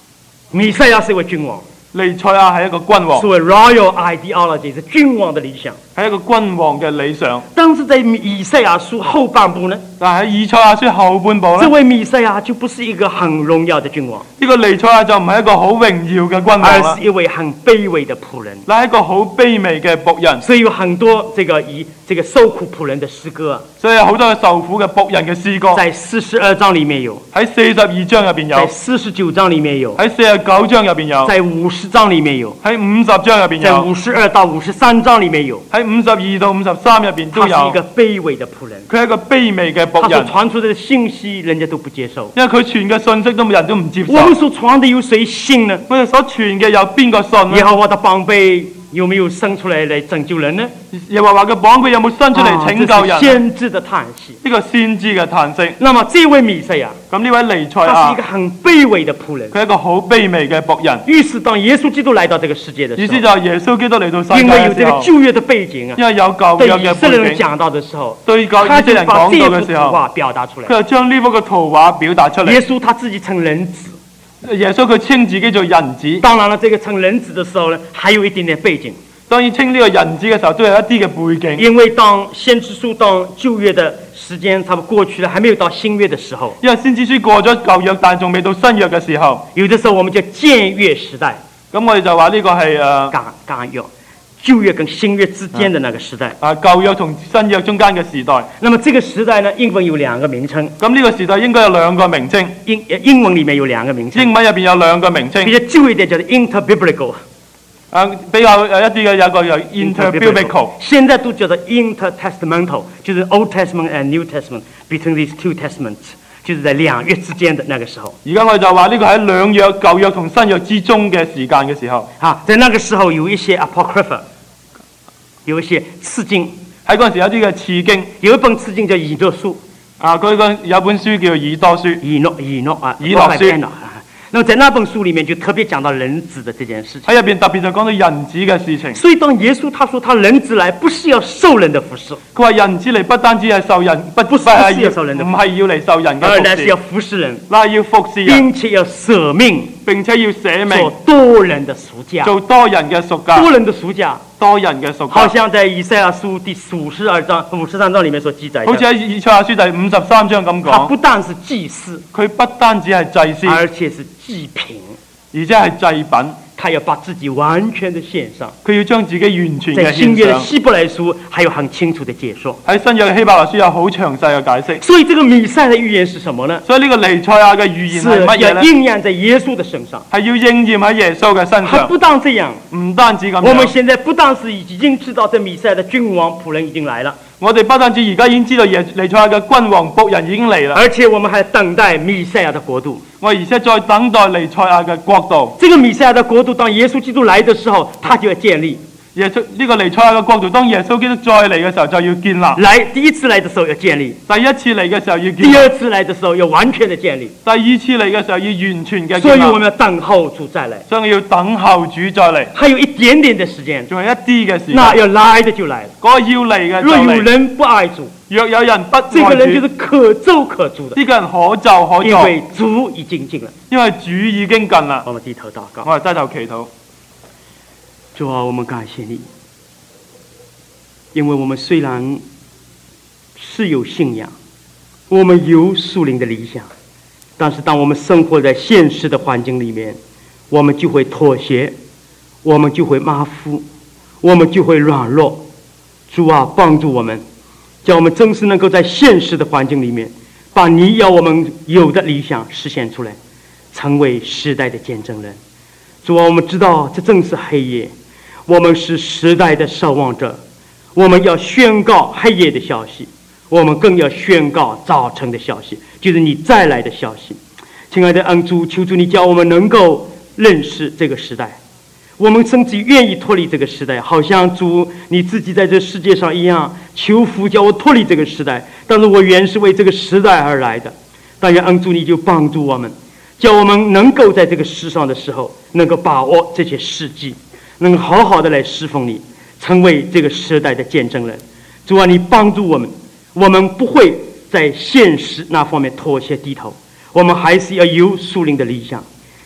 弥赛亚是一位君王， 彌賽亞係一個君王， 所謂 royal ideology 是君王的理想。 係一個君王嘅理想。 但是在以賽亞書後半部呢， 但係喺以賽亞書後半部咧， 這位彌賽亞就不是一個很榮耀的君王， 呢個彌賽亞就唔係一個好榮耀嘅君王啦， 而是一位很卑微的僕人。 嗱，係一個好卑微嘅僕人。 所以有很多這個以這個受苦僕人的詩歌啊， 所以有好多嘅受苦嘅僕人嘅詩歌， 在四十二章裏面有， 喺四十二章入邊有， 在四十九章裏面有， 喺四十九章入邊有， 在五十章裏面有， 喺五十章入邊有， 在五十二到五十三章裏面有。 喺五十二到五十三入邊都他是一有。 個卑微的僕人， 佢係一個卑微嘅僕他所人， 傳出的信息人家都不接受。 因為佢傳嘅信息都冇人都唔接受。 我們所傳的有誰信呢？ 我哋所傳嘅有邊個信呢？ 耶和華的膀臂有沒有生出來來拯救人呢？ 耶和華嘅膀臂有冇伸出嚟拯救人？ 啊這是先知的嘆息。 呢個先知嘅嘆息。 那麼這位彌賽亞， 咁呢位彌賽亞他是一個，很卑微的僕人。 佢係一個好卑微嘅僕人。 於是當耶穌基督來到這個世界的意時候， 思就係耶穌基督嚟到世界因為有這個嘅時候， 舊約的背景啊， 因為有舊對約嘅以色列人背景， 講到的時候， 對舊他就以色列人講把這幅圖到嘅時候， 畫表達出來。 佢就將呢幅嘅圖畫表達出耶嚟。 穌他自己稱人子， 耶穌佢稱自己做人子， 當然了，這個稱人子的時候呢，還有一點點背景。 當然稱呢個人子嘅時候都有一啲嘅背景。 因為當先知書當舊約的時間差不多過去了，還沒有到新約的時候， 因為先知書過咗舊約，但仲未到新約嘅時候， 有的時候我們叫漸約時代， 咁我哋就話呢個係誒剛剛有舊約跟新約之間的那個時代。 啊舊約同新約中間嘅時代。 那麼這個時代呢，英文有兩個名稱， 咁呢個時代應該有兩個名稱， 英英文裡面有兩個名稱， 英文入邊有兩個名稱。 比較舊一點叫做 interbiblical， 啊，比較誒一啲嘅有一個叫 interbiblical， 現在都叫做 intertestamental，就是 Old Testament and New Testament between these two testaments，就是在兩約之間的那個時候。 而家我哋就話呢個喺兩約舊約同新約之中嘅時間嘅時候， 啊，在那個時候有一些 apocrypha，有一些次經， 喺嗰陣時有啲嘅次經， 有一本次經叫以諾書， 啊佢個有本書叫以多書， 以諾以諾啊， 以諾書。 啊那麼在那本書裡面就特別講到人子的這件事情。 喺入邊特別就講到人子嘅事情。 所以當耶穌他說他人子來不是要受人的服侍， 佢話人子嚟不單止係受人，不不是係要受人的唔係要嚟受人嘅服而乃是要侍， 服侍人， 嗱要服侍人， 並且要捨命並且要捨做命多人的贖價。 做多人嘅贖價， 多人的贖價， 多人嘅贖價。 好像在以賽亞書第五十二章、五十三章裡面所記載的， 好似喺以賽亞書第五十三章咁他不講， 但是祭司， 佢不單止係祭司， 而且是祭品， 而且係祭品， 他要把自己完全的獻上。 佢要將自己完全嘅在新約獻上。 的希伯來書還有很清楚的解說。 喺新約嘅希伯來書有好詳細嘅解釋。 所以這個彌賽的預言是什麼呢？ 所以呢個彌賽亞嘅預言是係乜嘢呢？ 要應驗在耶穌的身上。 係要應驗喺耶穌嘅身上。 還不但這樣， 唔單止咁我們樣， 現在不但是已經知道這彌賽的君王僕人已經來了， 我哋不單止而家已經知道耶彌賽亞嘅君王僕人已經嚟啦， 而且我們還等待彌賽亞的國度。 我而且再等待彌賽亞嘅國度。 這個彌賽亞的國度，當耶穌基督來的時候，他就要建立。 耶穌呢個彌賽亞嘅國度，當耶穌基督再嚟嘅時候就要建立。 來第一次來的時候要建立， 第一次嚟嘅時候要建第立， 二次來的時候要完全的建立。 第二次嚟嘅時候要完全嘅所以建立。 我們要等候主再來， 所以要等候主再嚟， 還有一點點的時間， 仲有一啲嘅時間。 那要來的就來了。 嗰個要嚟嘅就若有嚟。 人不愛主， 若有人不這個人愛主， 就是可咒可誅的， 呢個人可就可因為做， 主已經近了。 因為主已經近啦。 我們低頭禱告， 我哋低頭祈禱， 主啊，我們感謝你，因為我們雖然是有信仰，我們有屬靈的理想，但是當我們生活在現實的環境裡面，我們就會妥協，我們就會馬虎，我們就會軟弱。主啊，幫助我們，叫我們真是能夠在現實的環境裡面，把你要我們有的理想實現出來，成為時代的見證人。主啊，我們知道這正是黑夜，我們是時代的守望者，我們要宣告黑夜的消息，我們更要宣告早晨的消息，就是你再來的消息。親愛的恩主，求主你叫我們能夠認識這個時代，我們甚至願意脫離這個時代，好像主你自己在這世界上一樣，求父叫我脫離這個時代，但是我原是為這個時代而來的。但願恩主你就幫助我們，叫我們能夠在這個世上的時候，能夠把握這些事跡，能夠好好的來侍奉你，成為這個時代的見證人。主啊，你幫助我們，我們不會在現實那方面妥協低頭，我們還是要有屬靈的理想，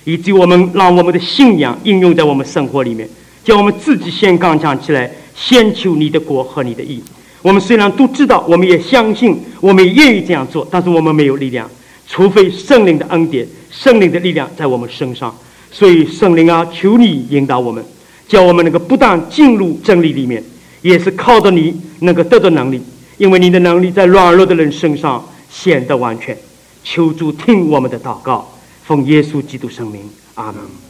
以及我们让我们的信仰应用在我们生活里面，叫我们自己先刚强起来，先求你的国和你的义。我们虽然都知道，我们也相信，我们也愿意这样做，但是我们没有力量，除非圣灵的恩典、圣灵的力量在我们身上。所以圣灵啊，求你引导我们，叫我们能够不但进入真理里面，也是靠着你能够得到能力，因为你的能力在软弱的人身上显得完全。求主听我们的祷告，奉耶稣基督圣名，阿门。